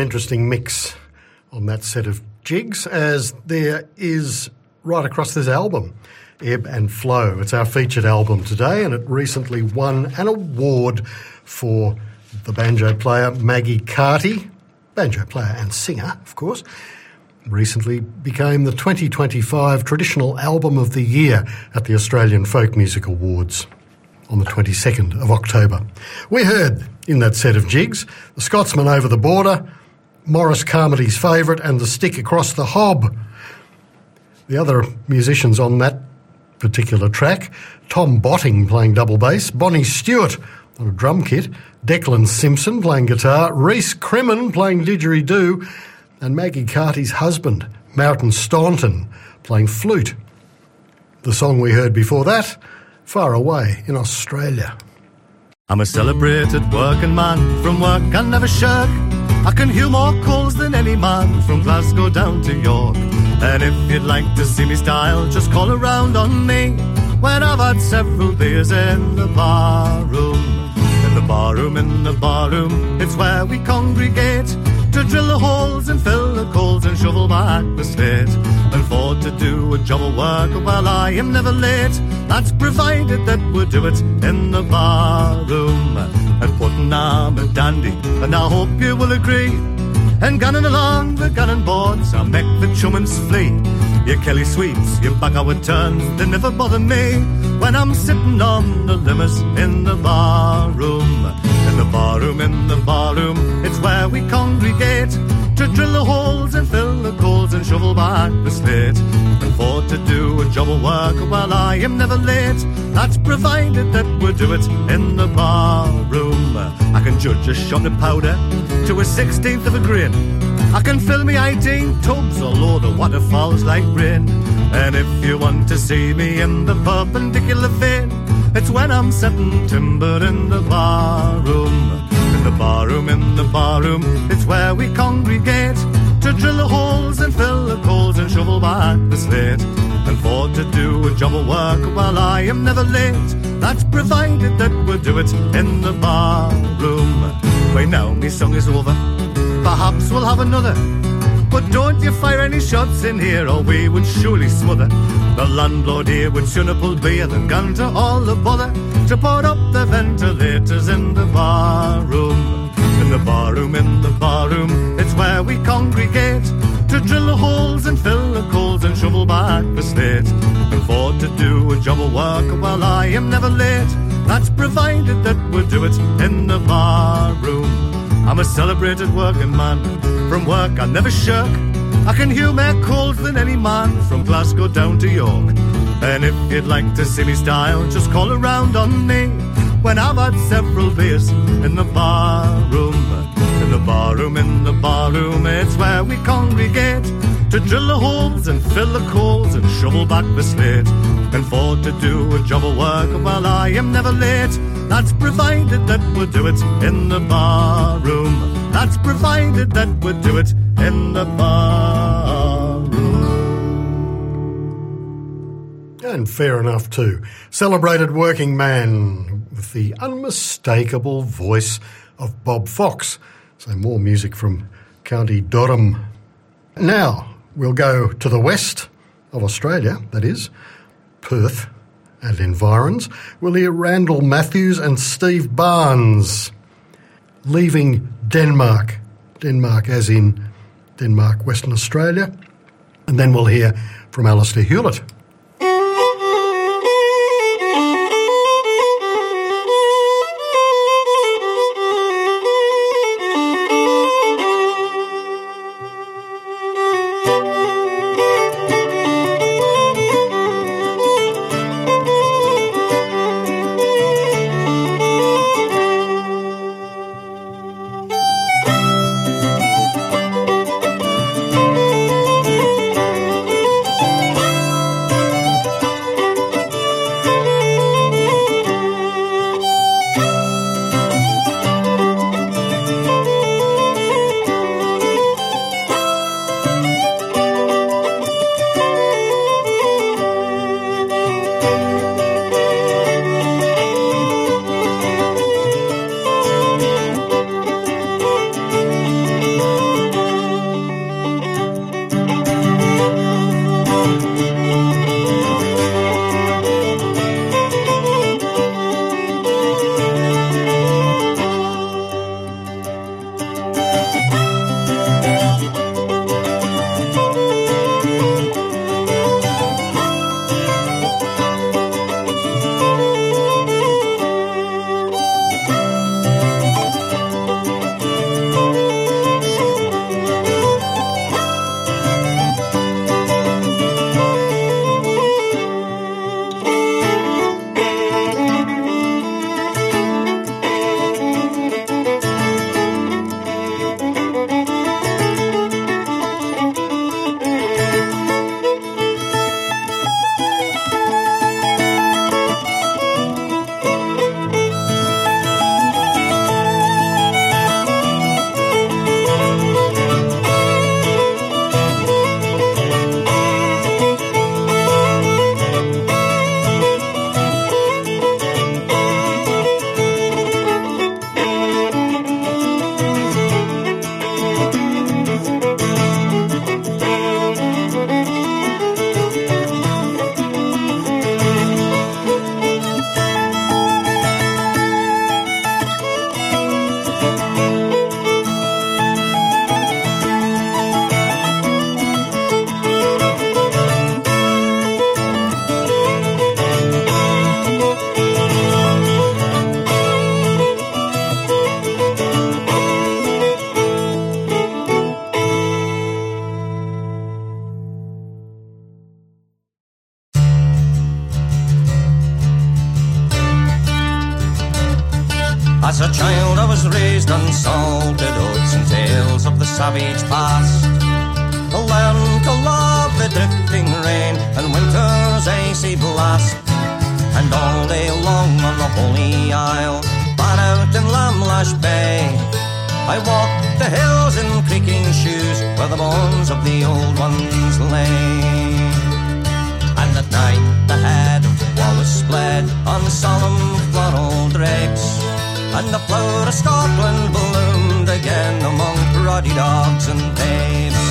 interesting mix on that set of jigs, as there is right across this album, Ebb and Flow. It's our featured album today, and it recently won an award for the banjo player Maggie Carty, banjo player and singer, of course. Recently became the twenty twenty-five Traditional Album of the Year at the Australian Folk Music Awards on the twenty-second of October. We heard in that set of jigs The Scotsman Over the Border, Maurice Carmody's favourite, and The Stick Across the Hob. The other musicians on that particular track, Tom Botting playing double bass, Bonnie Stewart on a drum kit, Declan Simpson playing guitar, Rhys Crimmin playing didgeridoo, and Maggie Carty's husband, Martin Staunton, playing flute. The song we heard before that, Far Away in Australia. I'm a celebrated working man, from work I never shirk. I can hew more coals than any man, from Glasgow down to York. And if you'd like to see me style, just call around on me when I've had several beers in the bar room. In the bar room, in the bar room, it's where we congregate to drill the holes and fill the coals and shovel back the slate. And for to do a job of work, well, I am never late. That's provided that we do it in the bar room. And putting on a dandy, and I hope you will agree. And gunning along the gunning boards, I make the chummins flee. Your Kelly sweeps, your backward turns, they never bother me when I'm sitting on the limers in the bar room. In the bar room, in the bar room, it's where we congregate to drill the holes and fill the coals and shovel back the slate. And for to do a job of work, well, I am never late. That's provided that we do it in the bar room. I can judge a shot of powder to a sixteenth of a grain. I can fill me eighteen tubs, although the water falls like rain. And if you want to see me in the perpendicular vein, it's when I'm setting timber in the bar room. In the bar room, in the bar room, it's where we congregate to drill the holes and fill the coals and shovel back the slate. And for to do a job of work, well, I am never late. That's provided that we do it in the bar room. Wait, now me song is over, perhaps we'll have another. But don't you fire any shots in here, or we would surely smother. The landlord here would sooner pull beer than gun to all the bother to put up the ventilators in the bar room. In the bar room, in the bar room, it's where we congregate to drill the holes and fill the coals and shovel back the slate. And for to do a job of work, well, I am never late. That's provided that we do it in the bar room. I'm a celebrated working man, from work I never shirk. I can hew more coals than any man, from Glasgow down to York. And if you'd like to see me style, just call around on me when I've had several beers in the bar room. In the bar room, in the bar room, it's where we congregate to drill the holes and fill the coals and shovel back the slate. And for to do a job of work, well, I am never late. That's provided that we do it in the bar room. That's provided that we do it in the bar room. And fair enough too. Celebrated working man with the unmistakable voice of Bob Fox. So more music from County Durham. Now we'll go to the west of Australia, that is, Perth and environs. We'll hear Randall Matthews and Steve Barnes, Leaving Denmark. Denmark as in Denmark, Western Australia. And then we'll hear from Alistair Hewlett. As a child I was raised on salted oats and tales of the savage past. I learned to love the drifting rain and winter's icy blast. And all day long on the Holy Isle, far out in Lamlash Bay, I walked the hills in creaking shoes where the bones of the old ones lay. And at night the head of Wallace bled on solemn floral dregs, and the flower of Scotland bloomed again among ruddy dogs and babes.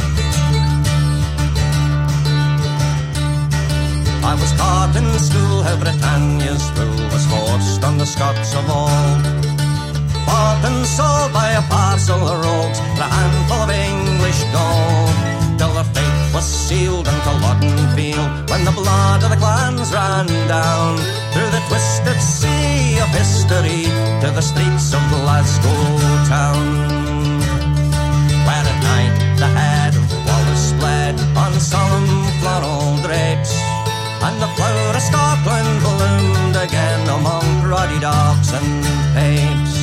I was taught in school how Britannia's rule was forced on the Scots of old, bought and sold by a parcel of rogues for a handful of English gold, till their fate was sealed unto Loddon Field, when the blood of the clans ran down through the twisted sea of history to the streets of Glasgow town, where at night the head of Wallace bled on solemn floral drapes, and the flower of Scotland bloomed again among ruddy dogs and babes.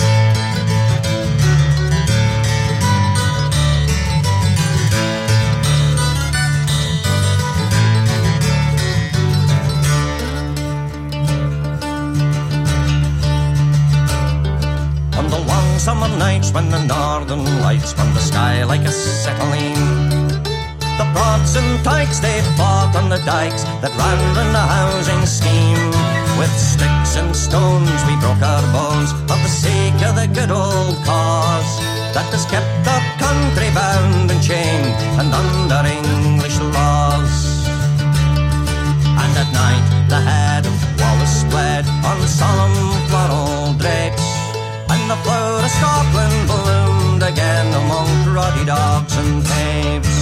On the long summer nights when the northern lights from the sky like acetylene, the prods and tykes they fought on the dykes that ran in the housing scheme. With sticks and stones we broke our bones for the sake of the good old cause that has kept our country bound and chained and under English laws. And at night the head of Wallace bled on solemn floral drapes, and the flower of Scotland bloomed again among ruddy dogs and babes.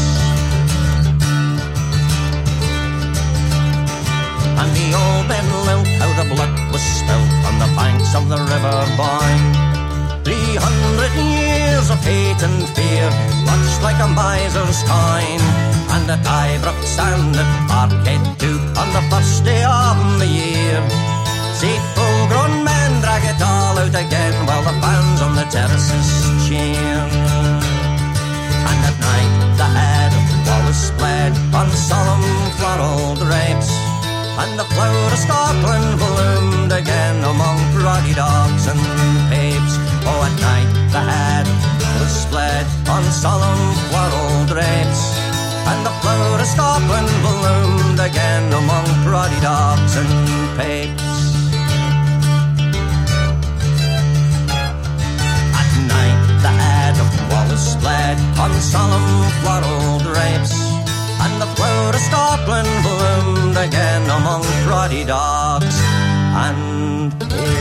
And the old men lilt how the blood was spilt on the banks of the river Boyne. Three hundred years of hate and fear, clutched like a miser's coin. And at Ibrox and at Parkhead too, on the first day of the year, see full-grown men drag it all out again while the fans on the terraces cheer. And at night the head of Wallace bled on solemn floral drapes, and the flower of Scotland bloomed again among ruddy dogs and babes. Oh, at night the head was bled on solemn floral drapes, and the flower of Scotland bloomed again among ruddy dogs and babes. At night the head of Wallace bled on solemn floral drapes, and the flower of Scotland bloomed again among ruddy dogs and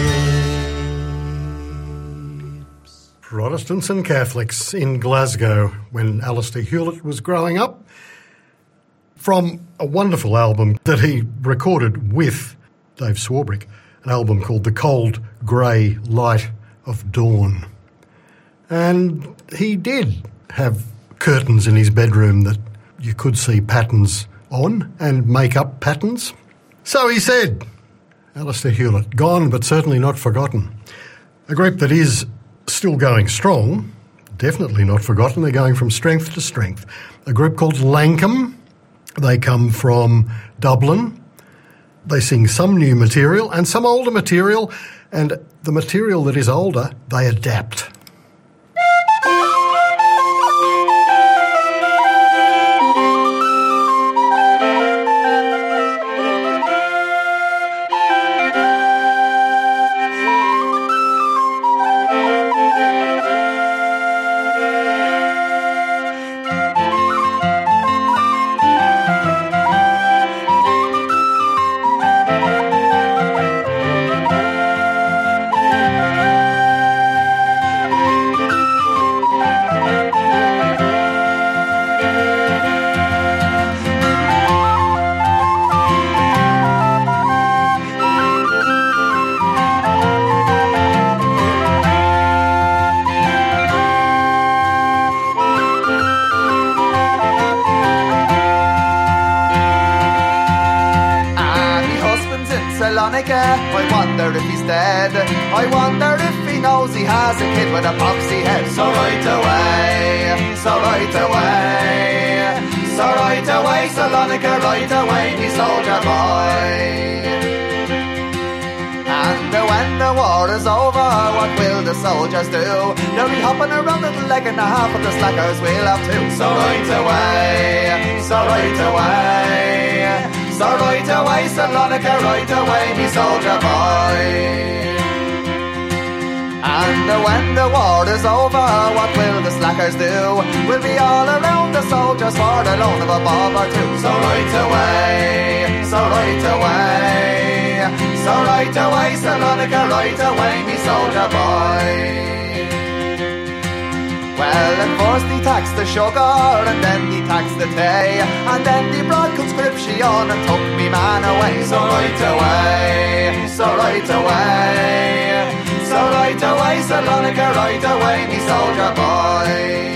babes. Protestants and Catholics in Glasgow when Alistair Hewlett was growing up, from a wonderful album that he recorded with Dave Swarbrick, an album called The Cold Grey Light of Dawn. And he did have curtains in his bedroom that you could see patterns on and make up patterns. So he said, Alistair Hewlett, gone but certainly not forgotten. A group that is still going strong, definitely not forgotten. They're going from strength to strength. A group called Lankum. They come from Dublin. They sing some new material and some older material, and the material that is older, they adapt. Salonika, I wonder if he's dead. I wonder if he knows he has a kid with a poxy head. So right away, so right away, so right away, Salonika, right away, me soldier boy. And when the war is over, what will the soldiers do? They'll be hopping around with a leg and a half, and the slackers will have two. So right away, so right away, so right away, Salonika, right away, me soldier boy. And when the war is over, what will the slackers do? We'll be all around the soldiers for the loan of a bob or two. So right away, so right away, so right away, Salonika, right away, me soldier boy. Well, and first he taxed the sugar, and then he taxed the tea, and then he brought conscription and took me man away. So right away, so right away, so right away, Salonika, right away, me soldier boy.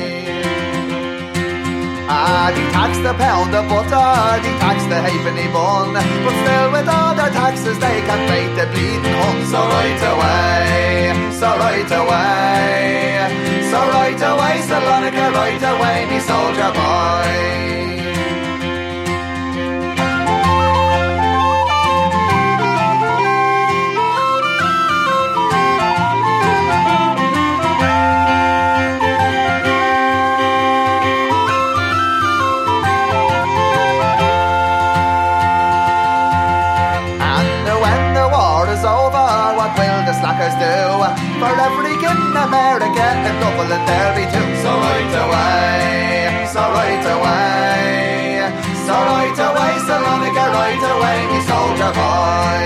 Ah, he taxed a pound of butter, he taxed a halfpenny bun, but still with all their taxes they can't make the bleeding hun. So right away, so right away, so right away, Salonika, right away, me soldier boy. Slackers do for every kid in America and Dublin there be two. So right away, so right away, so right away, Salonika, right away, me soldier boy.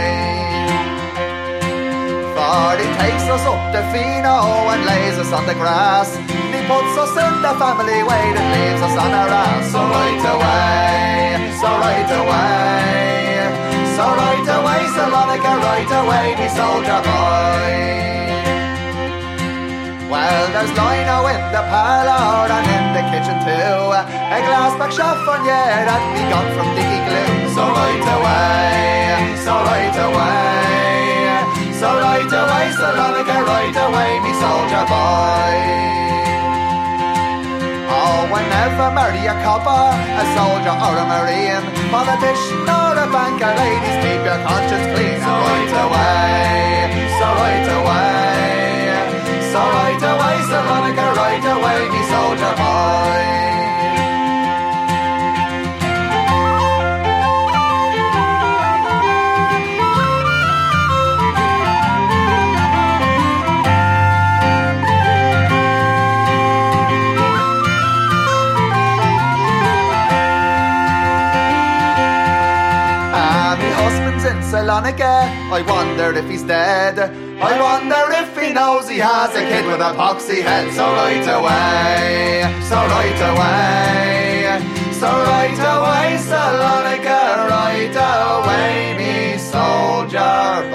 For he takes us up the Fino and lays us on the grass, he puts us in the family weight and leaves us on our ass. So right away, so right away, so right away, Salonika, right away, me soldier boy. Well, there's lino in the parlour and in the kitchen too, a glass back chiffonier that we got from Dicky Glue. So right away, so right away, so right away, Salonika, right away, me soldier boy. Oh, whenever marry a copper, a soldier or a marine, politician or a banker, ladies, keep your conscience clean. So right away, so right away, so right away, Salonika, right away, me soldier boy. Salonika, I wonder if he's dead. I wonder if he knows he has a kid with a poxy head. So right away, so right away, so right away, Salonika, right away, me soldier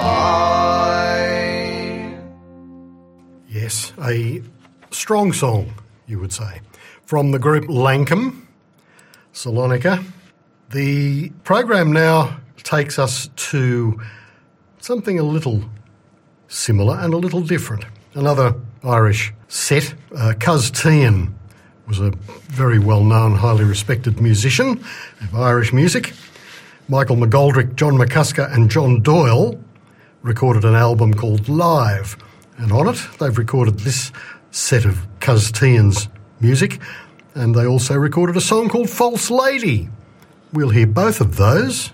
boy. Yes, a strong song, you would say, from the group Lankum, Salonika. The program now takes us to something a little similar and a little different. Another Irish set. Uh, Cuz Tean was a very well-known, highly respected musician of Irish music. Michael McGoldrick, John McCusker and John Doyle recorded an album called Live, and on it they've recorded this set of Cuz Tean's music, and they also recorded a song called False Lady. We'll hear both of those.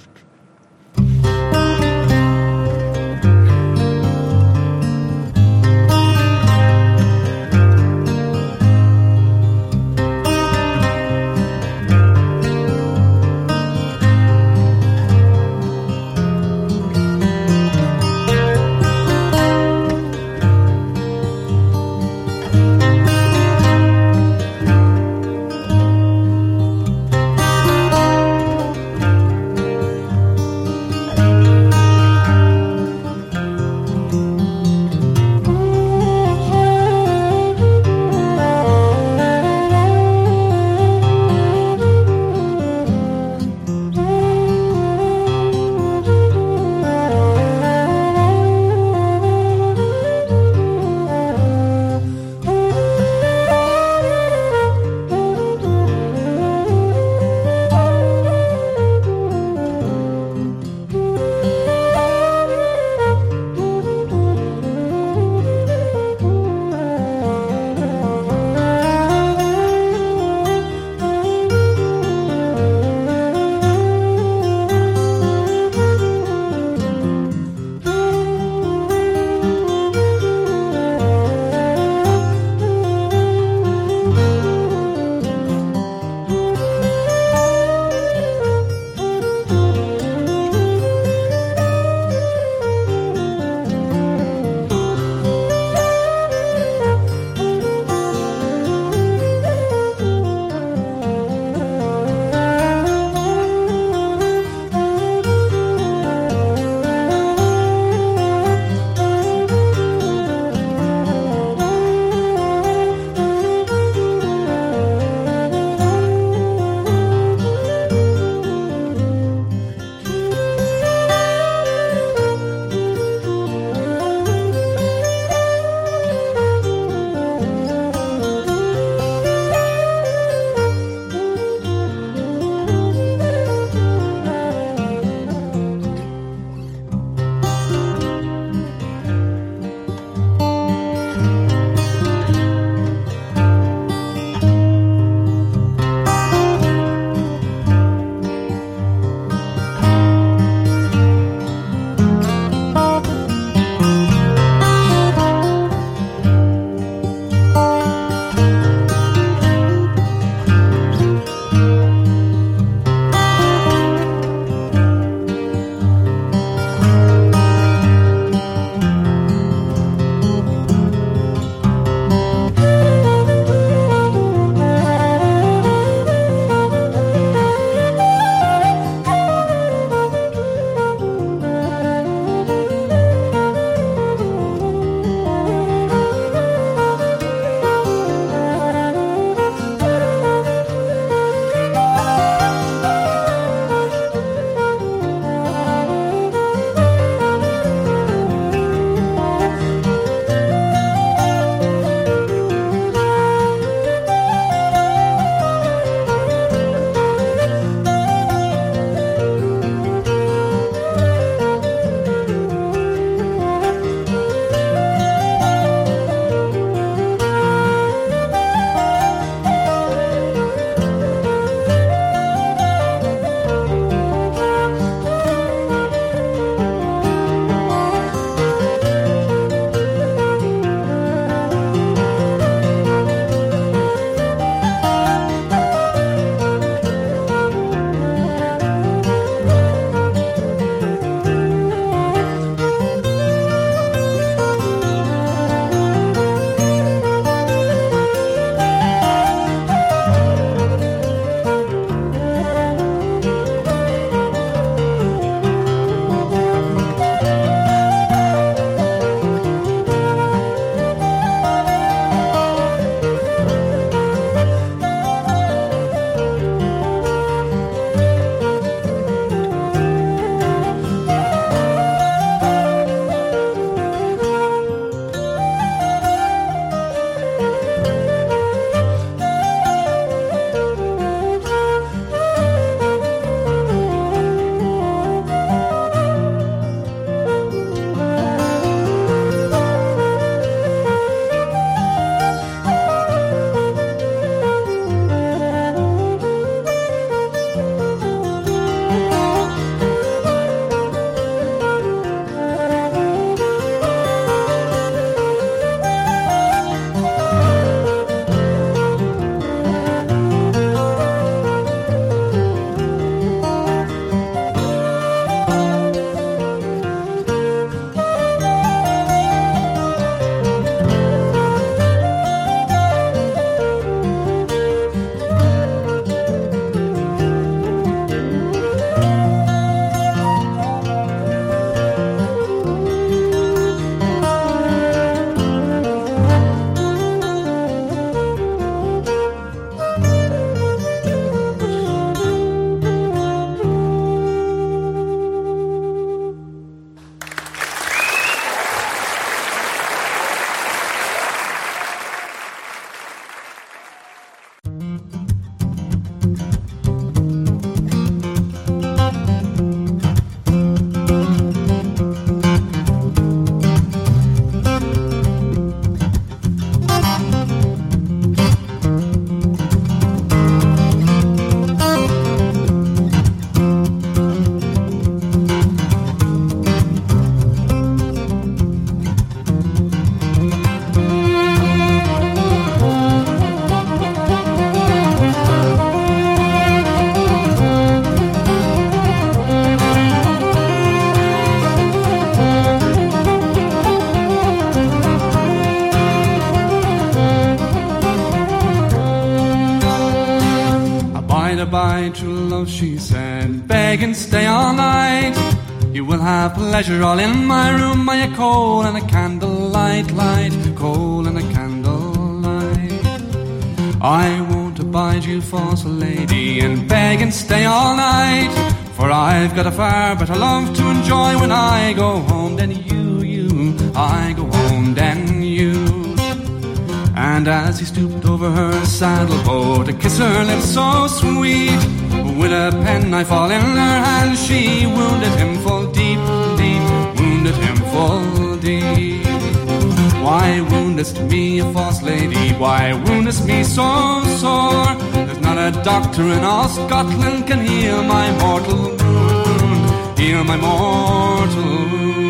to buy true love, she said. Beg and stay all night. You will have pleasure all in my room by a coal and a candlelight light. Coal and a candlelight. I won't abide you, false lady, and beg and stay all night. For I've got a far better love to enjoy when I go home than you, you. I go home than you. And as he stooped over her saddle bow to kiss her lips so sweet, with a penknife all in her hand, she wounded him full deep, deep, wounded him full deep. Why woundest me, a false lady? Why woundest me so sore? There's not a doctor in all Scotland can heal my mortal wound, heal my mortal wound.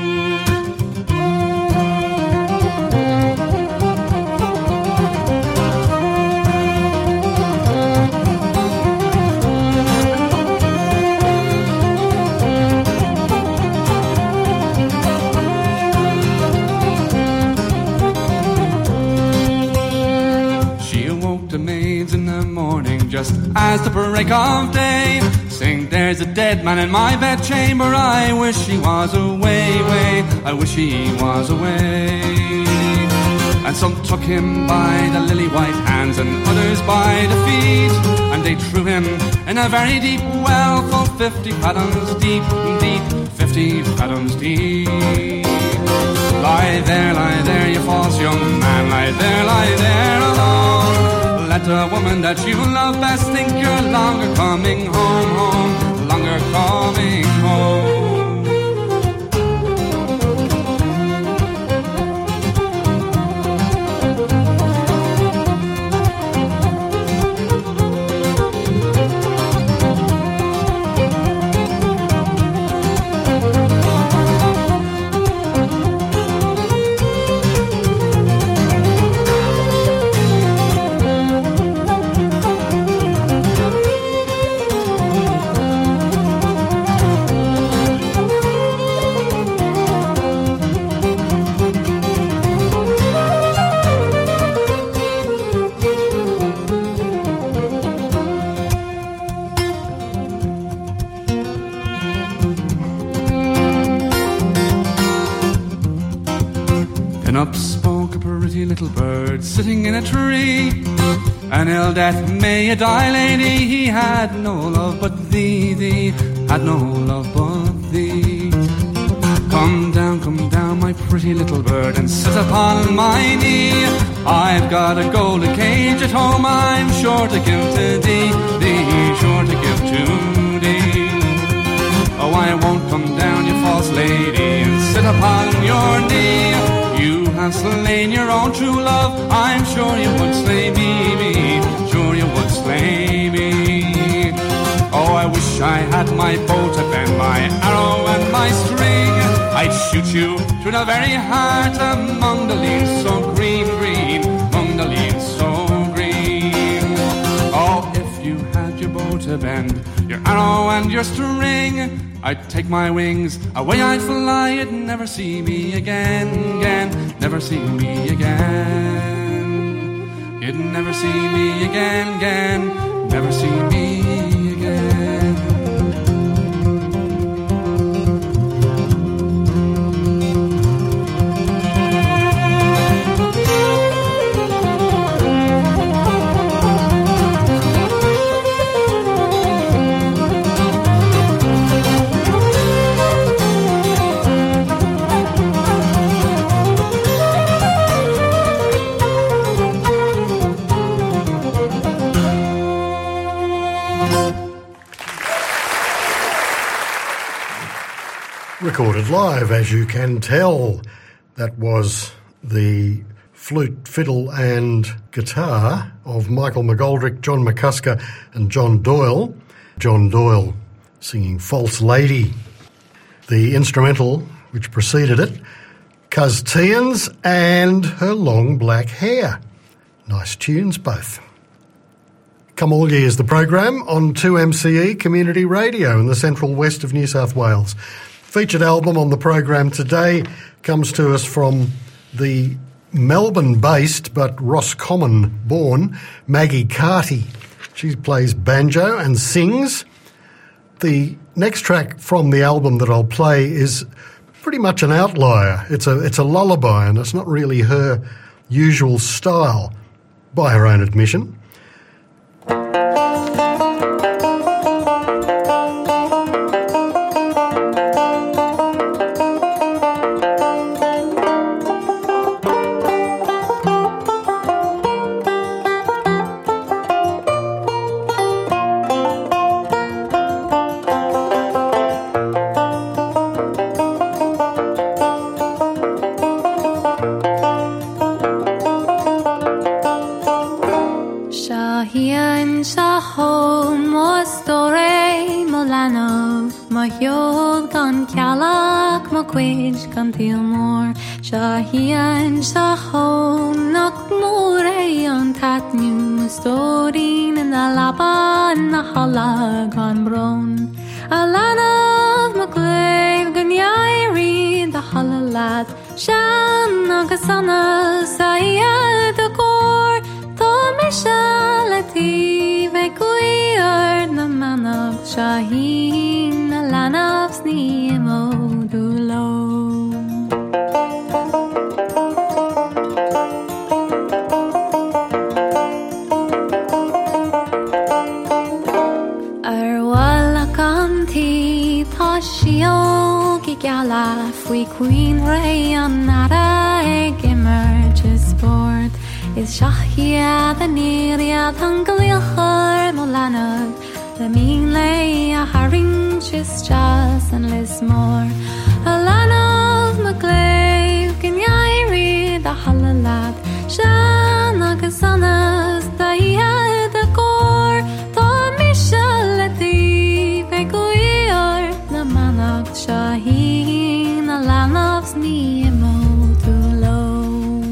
Just as the break of day, saying there's a dead man in my bedchamber. I wish he was away, way. I wish he was away. And some took him by the lily white hands, and others by the feet, and they threw him in a very deep well, full fifty fathoms deep, deep, fifty fathoms deep. Lie there, lie there, you false young man, lie there, lie there alone. Let the woman that you love best think you're longer coming home, home, longer coming home. Sitting in a tree, an ill death may you die, lady. He had no love but thee, thee, had no love but thee. Come down, come down, my pretty little bird, and sit upon my knee. I've got a golden cage at home, I'm sure to give to thee, thee, sure to give to thee. Oh, I won't come down, you false lady, and sit upon your knee. You have slain your own true love, I'm sure you would slay me, me, sure you would slay me. Oh, I wish I had my bow to bend, my arrow and my string. I'd shoot you to the very heart among the leaves so green, green, among the leaves so green. Oh, if you had your bow to bend, your arrow and your string, I'd take my wings, away I'd fly, you'd never see me again, again, never see me again. You'd never see me again, again, never see me again. Recorded live, as you can tell. That was the flute, fiddle and guitar of Michael McGoldrick, John McCusker and John Doyle. John Doyle singing False Lady. The instrumental which preceded it, Cuz Tians and Her Long Black Hair. Nice tunes both. Come All Ye is the program on two M C E Community Radio in the central west of New South Wales. Featured album on the program today comes to us from the Melbourne-based but Roscommon-born Maggie Carty. She plays banjo and sings. The next track from the album that I'll play is pretty much an outlier. It's a it's a lullaby, and it's not really her usual style, by her own admission. Gan Tilmore, Shahian Shahon, Knock More on Tatnu, Storin and the Lapa and the Halagon Bron. Alana of McClave, Ganyairi, the Halalat, Shan Nakasana, Sayad the Core, Tomishalati, Vekuir, the man of Shaheen, Alana of Snemo. We Queen Ray on Nara emerges sport is Shahia the Niria Tangalihar Molana the mean lay a herring just just and Lismore Alana of McClave Ganyairi the Halalat Shana Kasanas the the core Tom Mishalati Peguir the Manak Shahi loves me emo too low.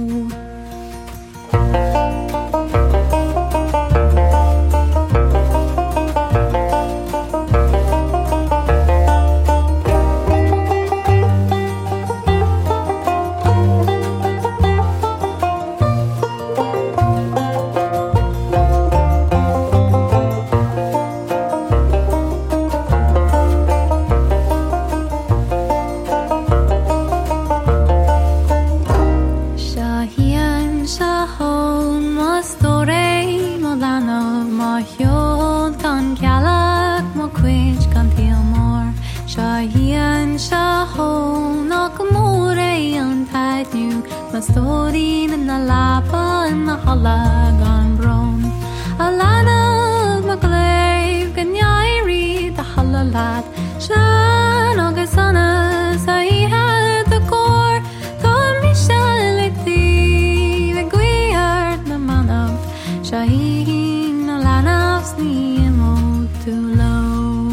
Storin and the Lapa and the Halagon Bron. Alana of McClave, Ganyairi, the Halalat, Shan Ogasana, Sayha the Core, Tom Mishalati, the Guiard, the man of Shaheen, Alana of Snemo too low.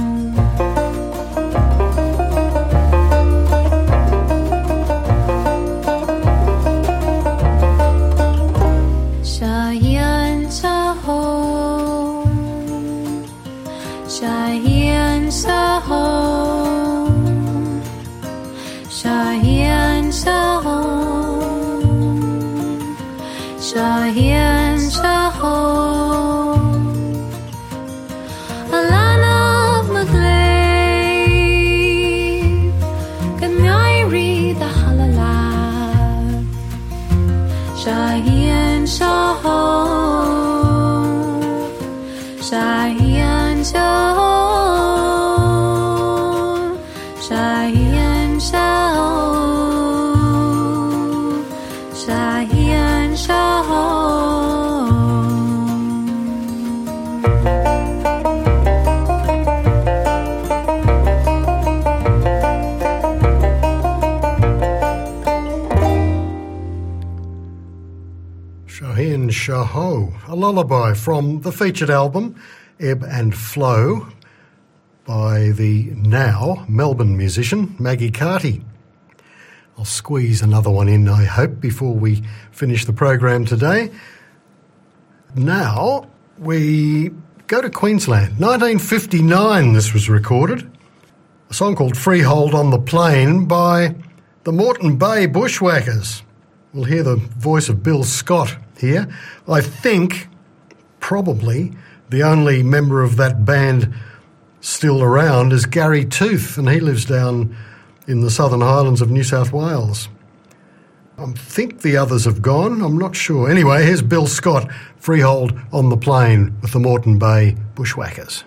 Shahian Shahon Alana of McClave Ganyairi the Halalat Shahian Shahon Shahian Shahon Shahian Shahon Shahian Shahon Shahin Shaho, a lullaby from the featured album Ebb and Flow by the now Melbourne musician Maggie Carty. I'll squeeze another one in, I hope, before we finish the program today. Now we go to Queensland. nineteen fifty-nine this was recorded. A song called Freehold on the Plain by the Moreton Bay Bushwhackers. We'll hear the voice of Bill Scott here. I think probably The only member of that band still around is Gary Tooth, and he lives down in the Southern Highlands of New South Wales. I think the others have gone, I'm not sure. Anyway, here's Bill Scott, Freehold on the Plain with the Moreton Bay Bushwhackers.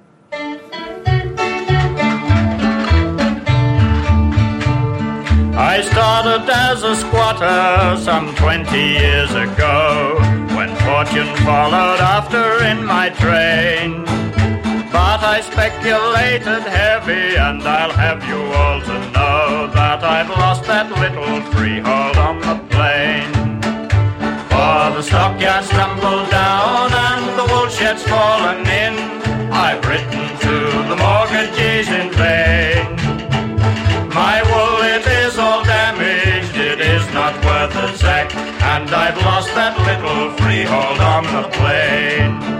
I started as a squatter some twenty years ago, when fortune followed after in my train. But I speculated heavy, and I'll have you all to know that I've lost that little freehold on the plain. For the stockyards tumbled down and the wool sheds fallen in, I've written to the mortgagees in vain. My wool, it is all damaged, it is not worth a zack, and I've lost that little freehold on the plain.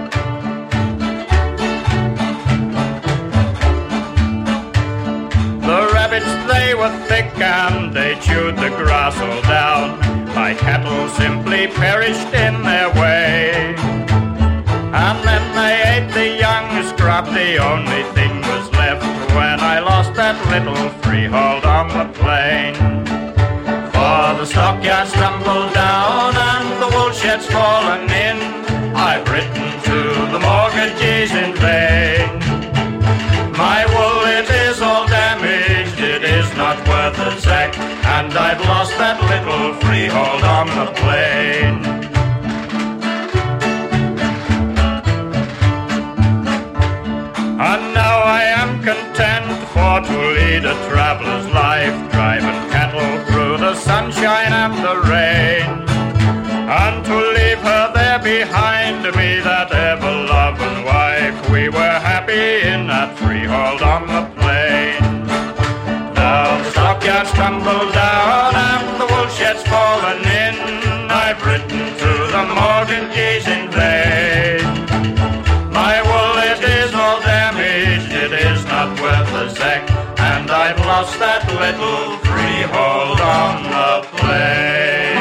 The rabbits, they were thick and they chewed the grass all down. My cattle simply perished in their way. And then they ate the young scrap, the only thing was left when I lost that little freehold on the plain. For the stockyards tumbled down and the wool sheds fallen in, I've written to the mortgagees in vain. My wool, it is all damaged, it is not worth a zack, and I've lost that little freehold on the plain. And now I am content for to lead a traveller's life, driving cattle through the sunshine and the rain, and to leave her there behind me, that ever-loving wife. We were happy in that freehold on the plain. Now the stockyards tumble down and the wool sheds fallen in, I've written to the mortgagees in vain. My wool, it is all damaged, it is not worth a zack, and I've lost that little freehold on the plain.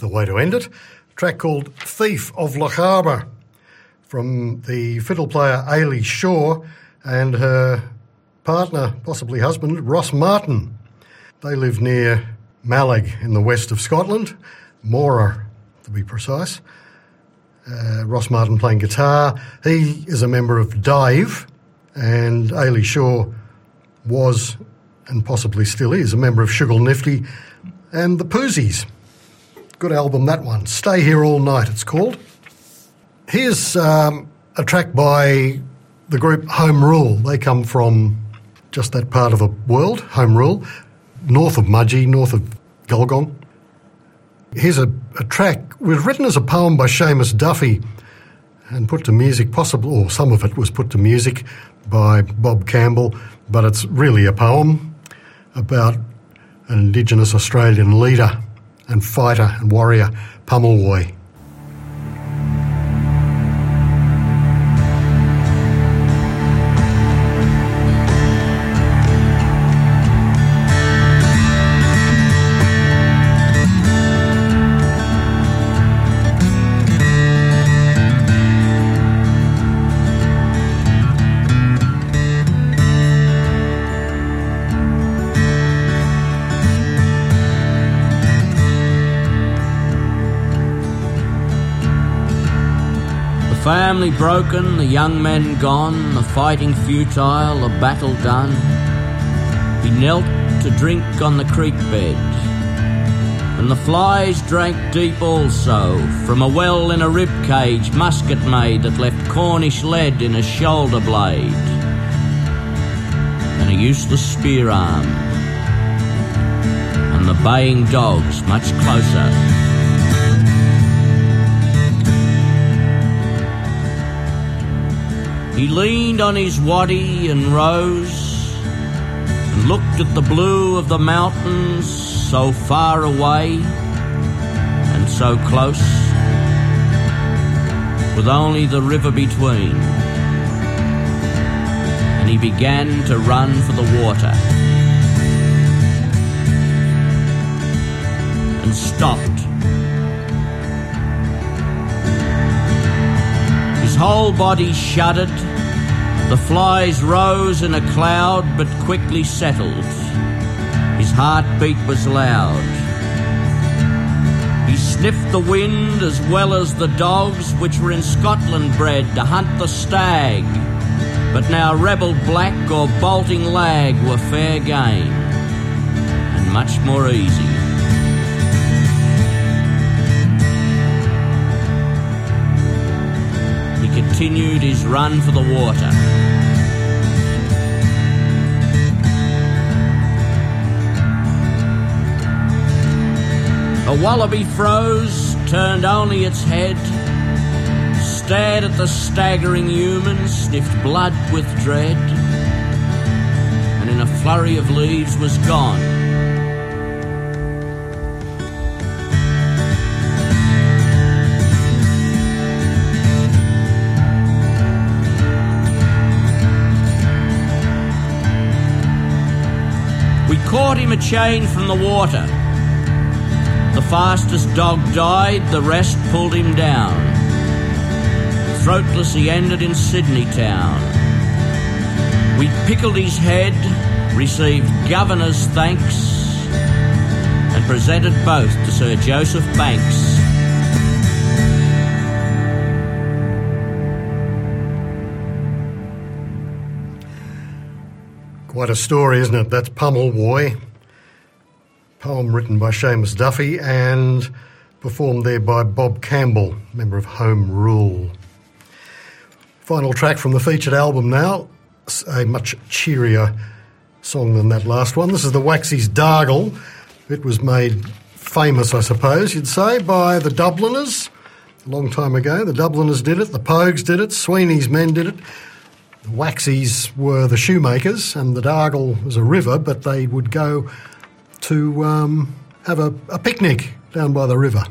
the way to end it. A track called Thief of Lochaber from the fiddle player Ailey Shaw and her partner, possibly husband, Ross Martin. They live near Mallag in the west of Scotland, Mora to be precise. Uh, Ross Martin playing guitar. He is a member of Dave, and Ailey Shaw was, and possibly still is, a member of Sugar Nifty and the Poozies. Good album, that one. Stay Here All Night, it's called. Here's um, a track by the group Home Rule. They come from just that part of the world, Home Rule, north of Mudgee, north of Gulgong. Here's a, a track. It was written as a poem by Seamus Duffy and put to music, possibly, or some of it was put to music by Bob Campbell, but it's really a poem about an Indigenous Australian leader and fighter and warrior, Pumulwuy. Family broken, the young men gone, the fighting futile, the battle done. He knelt to drink on the creek bed, and the flies drank deep also, from a well in a rib cage, musket made that left Cornish lead in a shoulder blade, and a useless spear arm, and the baying dogs much closer. He leaned on his waddy and rose and looked at the blue of the mountains so far away and so close, with only the river between. And he began to run for the water and stopped. His whole body shuddered. The flies rose in a cloud but quickly settled. His heartbeat was loud. He sniffed the wind as well as the dogs which were in Scotland bred to hunt the stag, but now rebel black or bolting lag were fair game and much more easy. Continued his run for the water. A wallaby froze, turned only its head, stared at the staggering humans, sniffed blood with dread, and in a flurry of leaves was gone. Caught him a chain from the water. The fastest dog died, the rest pulled him down. Throatless he ended in Sydney town. We pickled his head, received governor's thanks, and presented both to Sir Joseph Banks. Quite a story, isn't it? That's Pumulwuy, poem written by Seamus Duffy and performed there by Bob Campbell, member of Home Rule. Final track from the featured album now, a much cheerier song than that last one. This is the Waxies' Dargle. It was made famous, I suppose you'd say, by the Dubliners a long time ago. The Dubliners did it, the Pogues did it, Sweeney's Men did it. The Waxies were the shoemakers and the Dargle was a river, but they would go to um, have a, a picnic down by the river.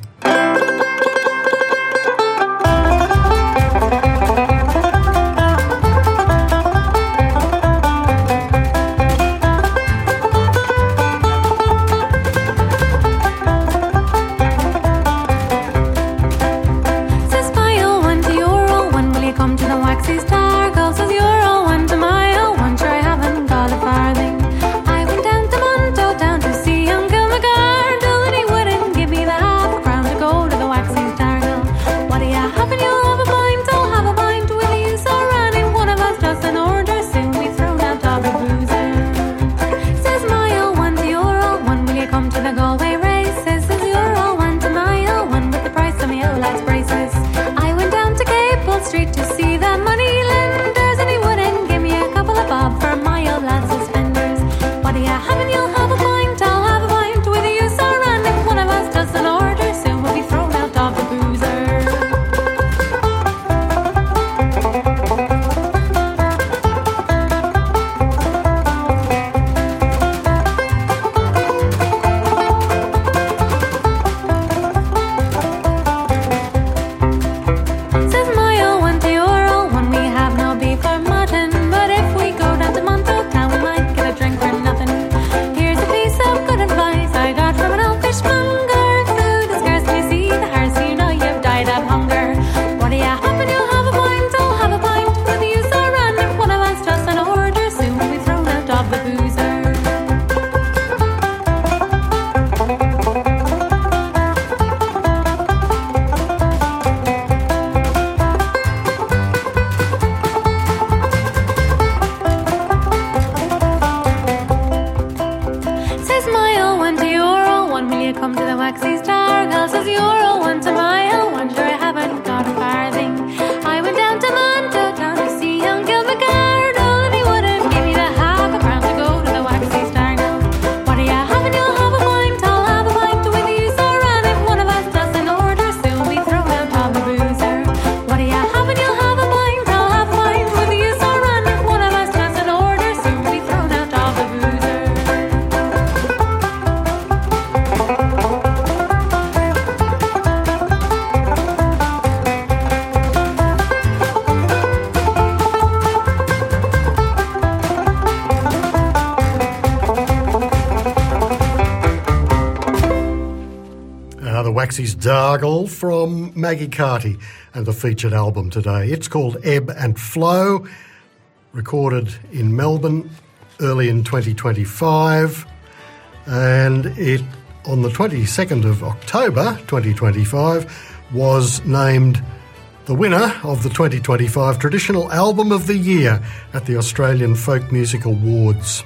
Waxy's Dargle from Maggie Carty and the featured album today. It's called Ebb and Flow, recorded in Melbourne early in twenty twenty-five, and it on the twenty-second of October twenty twenty-five was named the winner of the twenty twenty-five Traditional Album of the Year at the Australian Folk Music Awards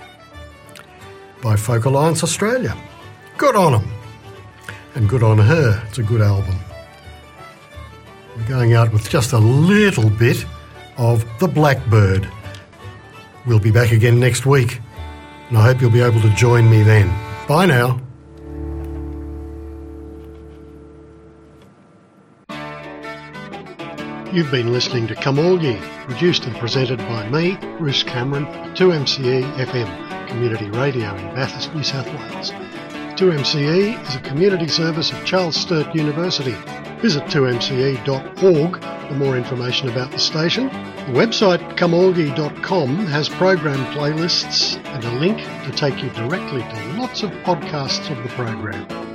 by Folk Alliance Australia. Good on them. And good on her. It's a good album. We're going out with just a little bit of The Blackbird. We'll be back again next week, and I hope you'll be able to join me then. Bye now. You've been listening to Come All Ye, produced and presented by me, Bruce Cameron, at two M C E F M, community radio in Bathurst, New South Wales. two M C E is a community service of Charles Sturt University. Visit two m c e dot org for more information about the station. The website come all ye dot com has program playlists and a link to take you directly to lots of podcasts of the program.